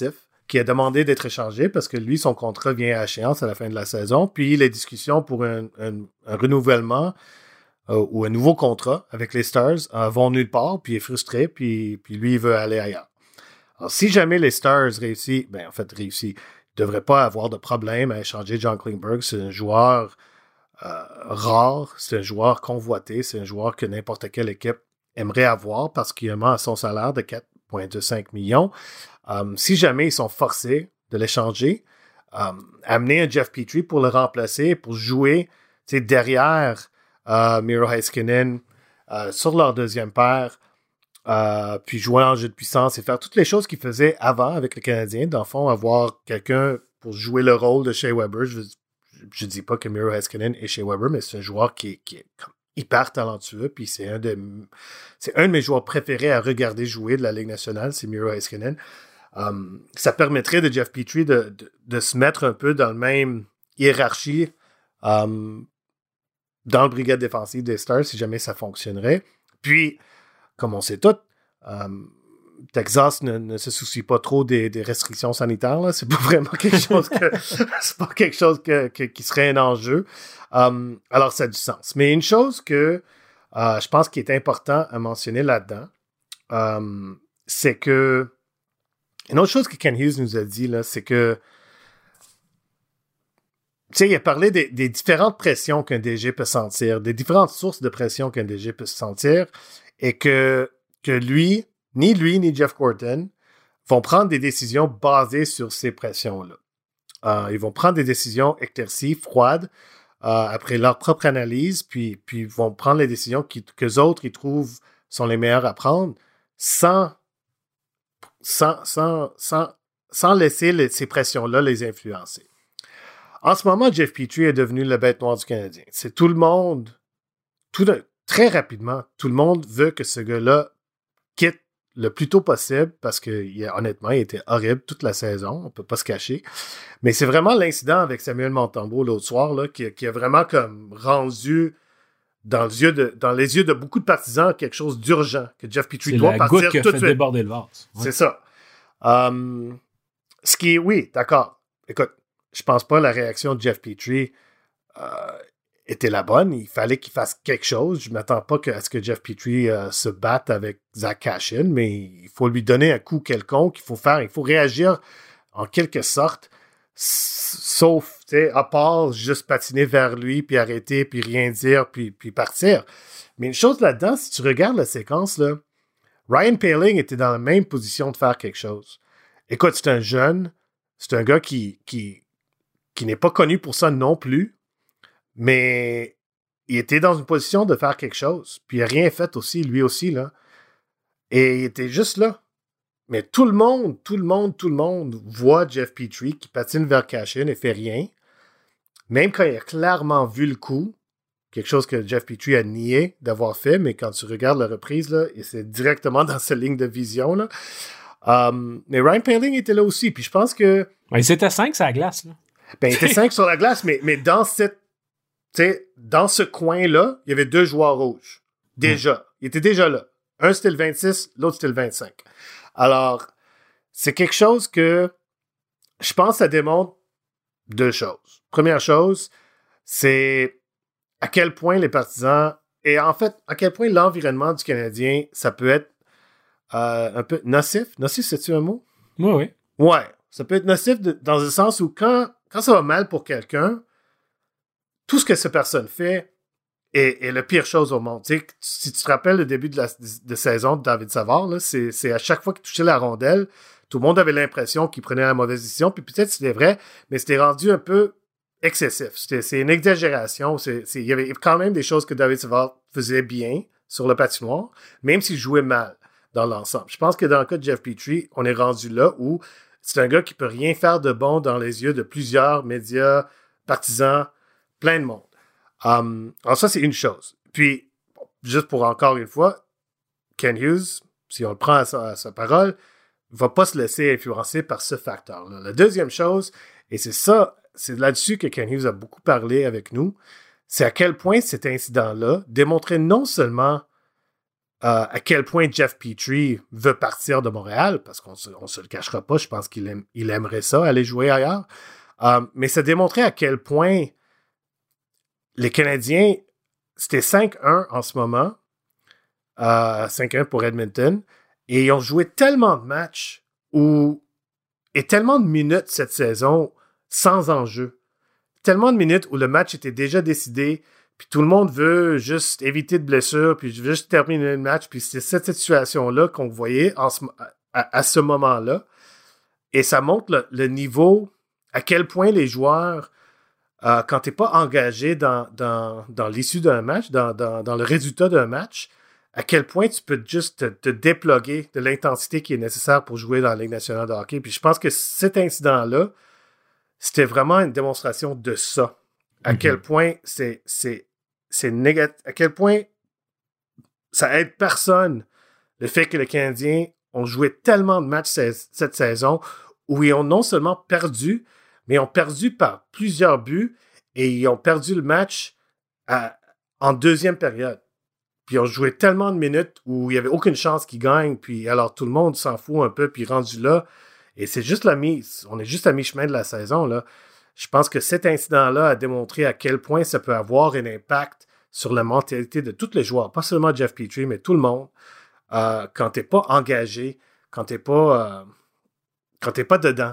Speaker 2: qui a demandé d'être échangé parce que lui, son contrat vient à échéance à la fin de la saison. Puis les discussions pour un, un, un renouvellement euh, ou un nouveau contrat avec les Stars euh, vont nulle part, puis il est frustré, puis, puis lui, il veut aller ailleurs. Alors, si jamais les Stars réussissent, ben en fait, réussissent, ils ne devraient pas avoir de problème à échanger John Klingberg. C'est un joueur euh, rare, c'est un joueur convoité, c'est un joueur que n'importe quelle équipe aimerait avoir parce qu'il a son salaire de quatre virgule vingt-cinq millions. Um, si jamais ils sont forcés de l'échanger, um, amener un Jeff Petrie pour le remplacer, pour jouer derrière uh, Miro Heiskanen uh, sur leur deuxième paire, uh, puis jouer en jeu de puissance et faire toutes les choses qu'ils faisaient avant avec le Canadien. Dans le fond, avoir quelqu'un pour jouer le rôle de Shea Weber. Je ne dis pas que Miro Heiskanen est Shea Weber, mais c'est un joueur qui est, qui est hyper talentueux, puis c'est un de c'est un de mes joueurs préférés à regarder jouer de la Ligue nationale, c'est Miro Heiskanen. Um, ça permettrait de Jeff Petrie de, de, de se mettre un peu dans la même hiérarchie um, dans le brigade défensive des Stars, si jamais ça fonctionnerait. Puis, comme on sait tout, um, Texas ne, ne se soucie pas trop des, des restrictions sanitaires. Là. C'est pas vraiment quelque chose que c'est pas quelque chose que, que, qui serait un enjeu. Um, alors, ça a du sens. Mais une chose que uh, je pense qu'il est important à mentionner là-dedans, um, c'est que une autre chose que Ken Hughes nous a dit, là, c'est que tu sais, il a parlé des, des différentes pressions qu'un D G peut sentir, des différentes sources de pression qu'un D G peut sentir, et que, que lui, ni lui, ni Jeff Gorton vont prendre des décisions basées sur ces pressions-là. Euh, ils vont prendre des décisions éclaircies, froides, euh, après leur propre analyse, puis, puis vont prendre les décisions qui, qu'eux autres, ils trouvent sont les meilleures à prendre, sans Sans, sans, sans, sans laisser les, ces pressions-là les influencer. En ce moment, Jeff Petrie est devenu le bête noire du Canadien. C'est tout le monde, tout de, très rapidement, tout le monde veut que ce gars-là quitte le plus tôt possible parce que, il, honnêtement, il était horrible toute la saison. On ne peut pas se cacher. Mais c'est vraiment l'incident avec Samuel Montembeault l'autre soir là, qui, qui a vraiment comme rendu dans les, yeux de, dans les yeux de beaucoup de partisans, quelque chose d'urgent, que Jeff Petrie
Speaker 1: c'est
Speaker 2: doit
Speaker 1: la
Speaker 2: partir
Speaker 1: goutte qui a
Speaker 2: tout
Speaker 1: fait
Speaker 2: de suite.
Speaker 1: Déborder le vase. Ouais.
Speaker 2: C'est ça. Um, ce qui est, oui, d'accord. Écoute, je pense pas que la réaction de Jeff Petrie euh, était la bonne. Il fallait qu'il fasse quelque chose. Je m'attends pas que, à ce que Jeff Petrie euh, se batte avec Zach Cashin, mais il faut lui donner un coup quelconque. Il faut faire, il faut réagir en quelque sorte. Sauf, tu sais, à part juste patiner vers lui, puis arrêter, puis rien dire, puis, puis partir. Mais une chose là-dedans, si tu regardes la séquence, là, Ryan Poehling était dans la même position de faire quelque chose. Écoute, c'est un jeune, c'est un gars qui, qui, qui n'est pas connu pour ça non plus, mais il était dans une position de faire quelque chose, puis il n'a rien fait aussi, lui aussi, là. Et il était juste là. Mais tout le monde, tout le monde, tout le monde voit Jeff Petrie qui patine vers Cashin et fait rien. Même quand il a clairement vu le coup, quelque chose que Jeff Petrie a nié d'avoir fait, mais quand tu regardes la reprise, là, et c'est directement dans sa ligne de vision. Là. Um, mais Ryan Poehling était là aussi. Puis je pense que.
Speaker 1: Ben, il était cinq sur la glace. Là.
Speaker 2: Ben, il était cinq sur la glace, mais, mais dans cette. Tu sais, dans ce coin-là, il y avait deux joueurs rouges. Déjà. Mm. Il était déjà là. Un, c'était le vingt-six, l'autre, c'était le vingt-cinq. Alors, c'est quelque chose que je pense que ça démontre deux choses. Première chose, c'est à quel point les partisans, et en fait, à quel point l'environnement du Canadien, ça peut être euh, un peu nocif. Nocif, c'est-tu un mot?
Speaker 1: Oui, oui.
Speaker 2: Ouais, ça peut être nocif de, dans le sens où quand, quand ça va mal pour quelqu'un, tout ce que cette personne fait est, est la pire chose au monde. Tu sais, si tu te rappelles le début de la de saison de David Savard, là, c'est, c'est à chaque fois qu'il touchait la rondelle, tout le monde avait l'impression qu'il prenait la mauvaise décision, puis peut-être c'était vrai, mais c'était rendu un peu excessif. C'était, c'est une exagération. C'est, c'est, il y avait quand même des choses que David Savard faisait bien sur le patinoire, même s'il jouait mal dans l'ensemble. Je pense que dans le cas de Jeff Petrie, on est rendu là où c'est un gars qui peut rien faire de bon dans les yeux de plusieurs médias, partisans, plein de monde. Um, alors ça, c'est une chose. Puis, juste pour encore une fois, Ken Hughes, si on le prend à sa, à sa parole, ne va pas se laisser influencer par ce facteur-là. La deuxième chose, et c'est ça, c'est là-dessus que Ken Hughes a beaucoup parlé avec nous, c'est à quel point cet incident-là démontrait non seulement euh, à quel point Jeff Petrie veut partir de Montréal, parce qu'on se, on se le cachera pas, je pense qu'il aime, il aimerait ça, aller jouer ailleurs. Euh, mais ça démontrait à quel point les Canadiens, c'était cinq un en ce moment, euh, cinq un pour Edmonton, et ils ont joué tellement de matchs où, et tellement de minutes cette saison sans enjeu. Tellement de minutes où le match était déjà décidé, puis tout le monde veut juste éviter de blessures, puis juste terminer le match, puis c'est cette situation-là qu'on voyait en ce, à, à ce moment-là. Et ça montre le, le niveau, à quel point les joueurs, euh, quand tu n'es pas engagé dans, dans, dans l'issue d'un match, dans, dans, dans le résultat d'un match, à quel point tu peux juste te, te déploguer de l'intensité qui est nécessaire pour jouer dans la Ligue nationale de hockey. Puis je pense que cet incident-là, c'était vraiment une démonstration de ça. À mm-hmm. quel point c'est, c'est, c'est négatif, à quel point ça aide personne, le fait que les Canadiens ont joué tellement de matchs cette saison où ils ont non seulement perdu, mais ils ont perdu par plusieurs buts et ils ont perdu le match à, en deuxième période. Puis ils ont joué tellement de minutes où il n'y avait aucune chance qu'ils gagnent, puis alors tout le monde s'en fout un peu, puis rendu là, et c'est juste la mise, on est juste à mi-chemin de la saison, là. Je pense que cet incident-là a démontré à quel point ça peut avoir un impact sur la mentalité de tous les joueurs, pas seulement Jeff Petrie, mais tout le monde, euh, quand tu n'es pas engagé, quand tu n'es pas, euh, quand t'es pas dedans.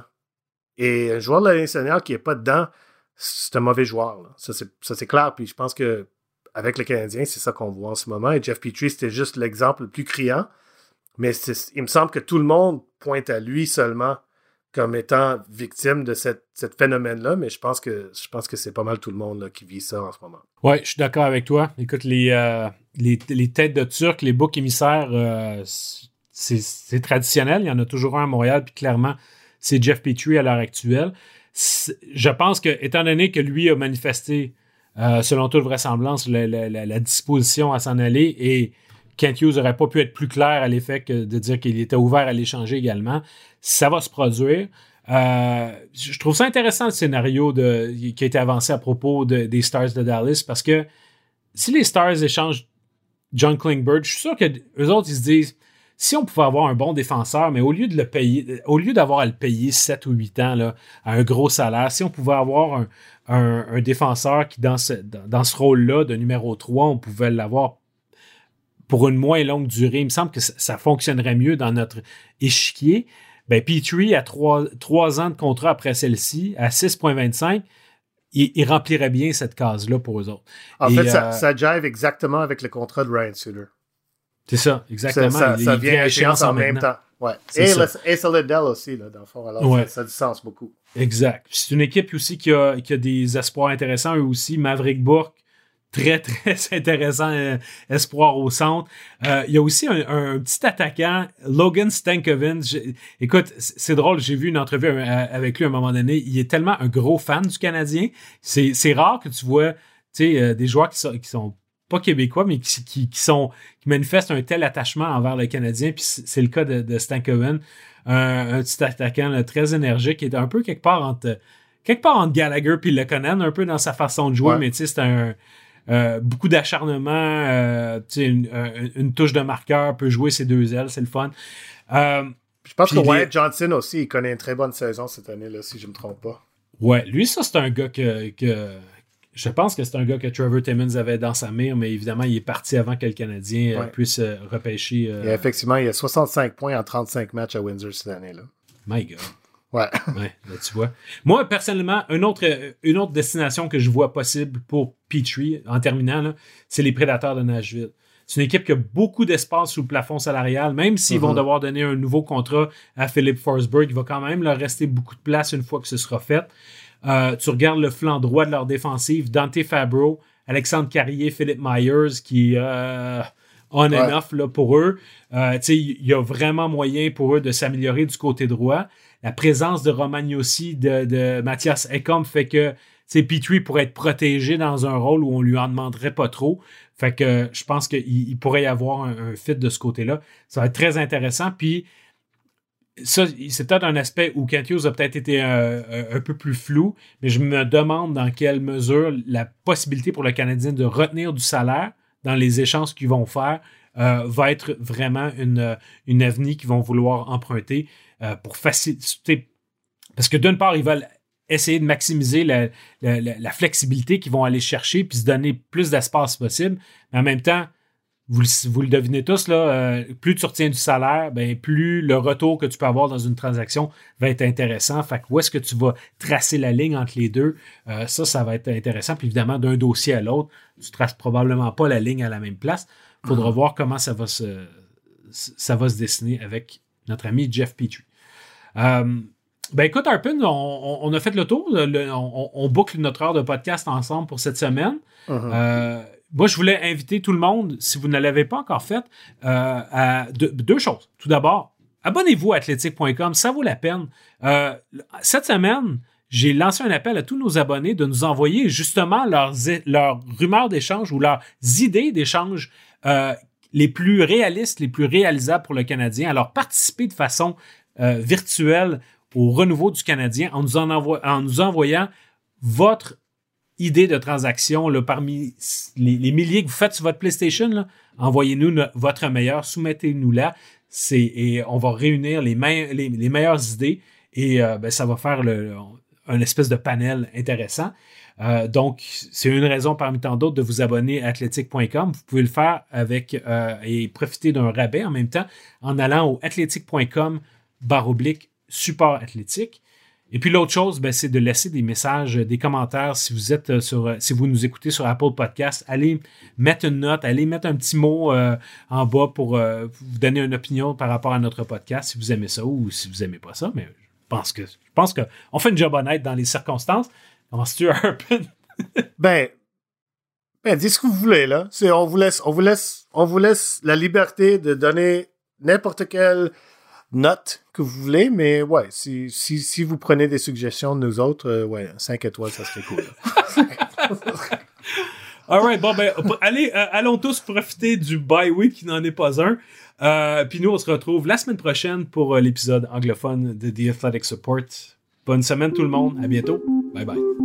Speaker 2: Et un joueur de la Ligue nationale qui n'est pas dedans, c'est un mauvais joueur, là. Ça, c'est, ça, c'est clair, puis je pense que avec les Canadiens, c'est ça qu'on voit en ce moment. Et Jeff Petrie, c'était juste l'exemple le plus criant. Mais c'est, il me semble que tout le monde pointe à lui seulement comme étant victime de cette, cette phénomène-là. Mais je pense que je pense que c'est pas mal tout le monde là, qui vit ça en ce moment.
Speaker 1: Oui, je suis d'accord avec toi. Écoute, les, euh, les, les têtes de Turcs, les boucs émissaires, euh, c'est, c'est traditionnel. Il y en a toujours un à Montréal. Puis clairement, c'est Jeff Petrie à l'heure actuelle. C'est, je pense que, étant donné que lui a manifesté Euh, selon toute vraisemblance, la, la, la, la disposition à s'en aller, et Kent Hughes n'aurait pas pu être plus clair à l'effet que de dire qu'il était ouvert à l'échanger également. Ça va se produire. Euh, je trouve ça intéressant le scénario de, qui a été avancé à propos de, des Stars de Dallas, parce que si les Stars échangent John Klingberg, je suis sûr qu'eux autres, ils se disent, si on pouvait avoir un bon défenseur, mais au lieu de le payer, au lieu d'avoir à le payer sept ou huit ans là, à un gros salaire, si on pouvait avoir un, un, un défenseur qui, dans ce, dans, dans ce rôle-là de numéro trois, on pouvait l'avoir pour une moins longue durée, il me semble que ça, ça fonctionnerait mieux dans notre échiquier. Ben, Petrie, à trois, trois ans de contrat après celle-ci, à six virgule vingt-cinq, il, il remplirait bien cette case-là pour eux autres.
Speaker 2: En
Speaker 1: Et,
Speaker 2: fait, ça,
Speaker 1: euh,
Speaker 2: ça jive exactement avec le contrat de Ryan Suter.
Speaker 1: C'est ça, exactement.
Speaker 2: Ça, ça,
Speaker 1: il,
Speaker 2: ça
Speaker 1: il
Speaker 2: vient à échéance en même temps. Ouais. Et,
Speaker 1: ça.
Speaker 2: le, et Solidell aussi, là, dans le fond. Alors,
Speaker 1: ouais.
Speaker 2: ça, ça a du sens beaucoup.
Speaker 1: Exact. C'est une équipe aussi qui a, qui a des espoirs intéressants, eux aussi. Maverick Bourque, très, très intéressant euh, espoir au centre. Euh, il y a aussi un, un petit attaquant, Logan Stankoven. J'ai, écoute, c'est drôle, j'ai vu une entrevue avec lui à un moment donné. Il est tellement un gros fan du Canadien. C'est, c'est rare que tu vois, tu sais, euh, des joueurs qui sont, qui sont pas québécois, mais qui, qui, qui, sont, qui manifestent un tel attachement envers le Canadien. Puis c'est, c'est le cas de, de Stankoven. Un, un petit attaquant là, très énergique, qui est un peu quelque part entre quelque part entre Gallagher puis Lekonen, un peu dans sa façon de jouer, ouais. Mais tu sais, c'est un euh, beaucoup d'acharnement, euh, tu sais, une, une, une touche de marqueur, peut jouer ses deux ailes, c'est le fun. Euh,
Speaker 2: je pense que Wyatt les... Johnson aussi, il connaît une très bonne saison cette année-là, si je me trompe pas.
Speaker 1: Ouais, lui, ça, c'est un gars que, que je pense que c'est un gars que Trevor Timmons avait dans sa mire, mais évidemment, il est parti avant que le Canadien ouais. puisse euh, repêcher. Euh...
Speaker 2: Et effectivement, il y a soixante-cinq points en trente-cinq matchs à Windsor cette année-là.
Speaker 1: My God.
Speaker 2: Ouais.
Speaker 1: Ouais, là, tu vois. Moi, personnellement, une autre, une autre destination que je vois possible pour Petrie, en terminant, là, c'est les Prédateurs de Nashville. C'est une équipe qui a beaucoup d'espace sous le plafond salarial. Même s'ils mm-hmm. vont devoir donner un nouveau contrat à Philip Forsberg, il va quand même leur rester beaucoup de place une fois que ce sera fait. Euh, tu regardes le flanc droit de leur défensive, Dante Fabro, Alexandre Carrier, Philippe Myers, qui est euh, on and ouais. off là, pour eux. Euh, il y a vraiment moyen pour eux de s'améliorer du côté droit. La présence de Romagnosi, de, de Mathias Ekholm fait que Petrie pourrait être protégé dans un rôle où on lui en demanderait pas trop. Fait que je pense qu'il il pourrait y avoir un, un fit de ce côté-là. Ça va être très intéressant. Puis ça, c'est peut-être un aspect où Kent Hughes a peut-être été un, un, un peu plus flou, mais je me demande dans quelle mesure la possibilité pour le Canadien de retenir du salaire dans les échanges qu'ils vont faire euh, va être vraiment une, une avenue qu'ils vont vouloir emprunter euh, pour faciliter. Parce que d'une part, ils veulent essayer de maximiser la, la, la, la flexibilité qu'ils vont aller chercher puis se donner plus d'espace possible. Mais en même temps, vous le, vous le devinez tous, là, euh, plus tu retiens du salaire, ben, plus le retour que tu peux avoir dans une transaction va être intéressant. Fait que où est-ce que tu vas tracer la ligne entre les deux? Euh, ça, ça va être intéressant. Puis évidemment, d'un dossier à l'autre, tu ne traces probablement pas la ligne à la même place. Il faudra mm-hmm. voir comment ça va se, ça va se dessiner avec notre ami Jeff Petrie. Euh, ben écoute, Arpin, on, on a fait le tour. Le, on, on boucle notre heure de podcast ensemble pour cette semaine. Mm-hmm. Euh, Moi, je voulais inviter tout le monde, si vous ne l'avez pas encore fait, euh, à deux, deux choses. Tout d'abord, abonnez-vous à athletic point com, ça vaut la peine. Euh, cette semaine, j'ai lancé un appel à tous nos abonnés de nous envoyer justement leurs, leurs rumeurs d'échange ou leurs idées d'échange euh, les plus réalistes, les plus réalisables pour le Canadien. Alors, participez de façon euh, virtuelle au renouveau du Canadien en nous, en envo- en nous envoyant votre idée de transaction là, parmi les, les milliers que vous faites sur votre PlayStation. Là, envoyez-nous no- votre meilleur, soumettez-nous là. C'est, et on va réunir les, me- les, les meilleures idées et euh, ben, ça va faire le, un espèce de panel intéressant. Euh, donc, c'est une raison parmi tant d'autres de vous abonner à athletic point com. Vous pouvez le faire avec euh, et profiter d'un rabais en même temps en allant au athletic point com barre oblique support athlétique. Et puis l'autre chose, ben, c'est de laisser des messages, des commentaires. Si vous êtes sur, si vous nous écoutez sur Apple Podcast, allez mettre une note, allez mettre un petit mot euh, en bas pour euh, vous donner une opinion par rapport à notre podcast, si vous aimez ça ou si vous aimez pas ça. Mais je pense que je pense que on fait une job honnête dans les circonstances. Penses-tu, Arpin?
Speaker 2: ben, ben, dis ce que vous voulez là. C'est on vous laisse, on vous laisse, on vous laisse la liberté de donner n'importe quelle note que vous voulez, mais ouais, si, si, si vous prenez des suggestions de nous autres, euh, ouais, cinq étoiles, ça serait cool.
Speaker 1: All right, bon, ben, allez, euh, allons tous profiter du bye week qui n'en est pas un. Euh, Puis nous, on se retrouve la semaine prochaine pour euh, l'épisode anglophone de The Athletic Support. Bonne semaine tout le monde, à bientôt. Bye bye.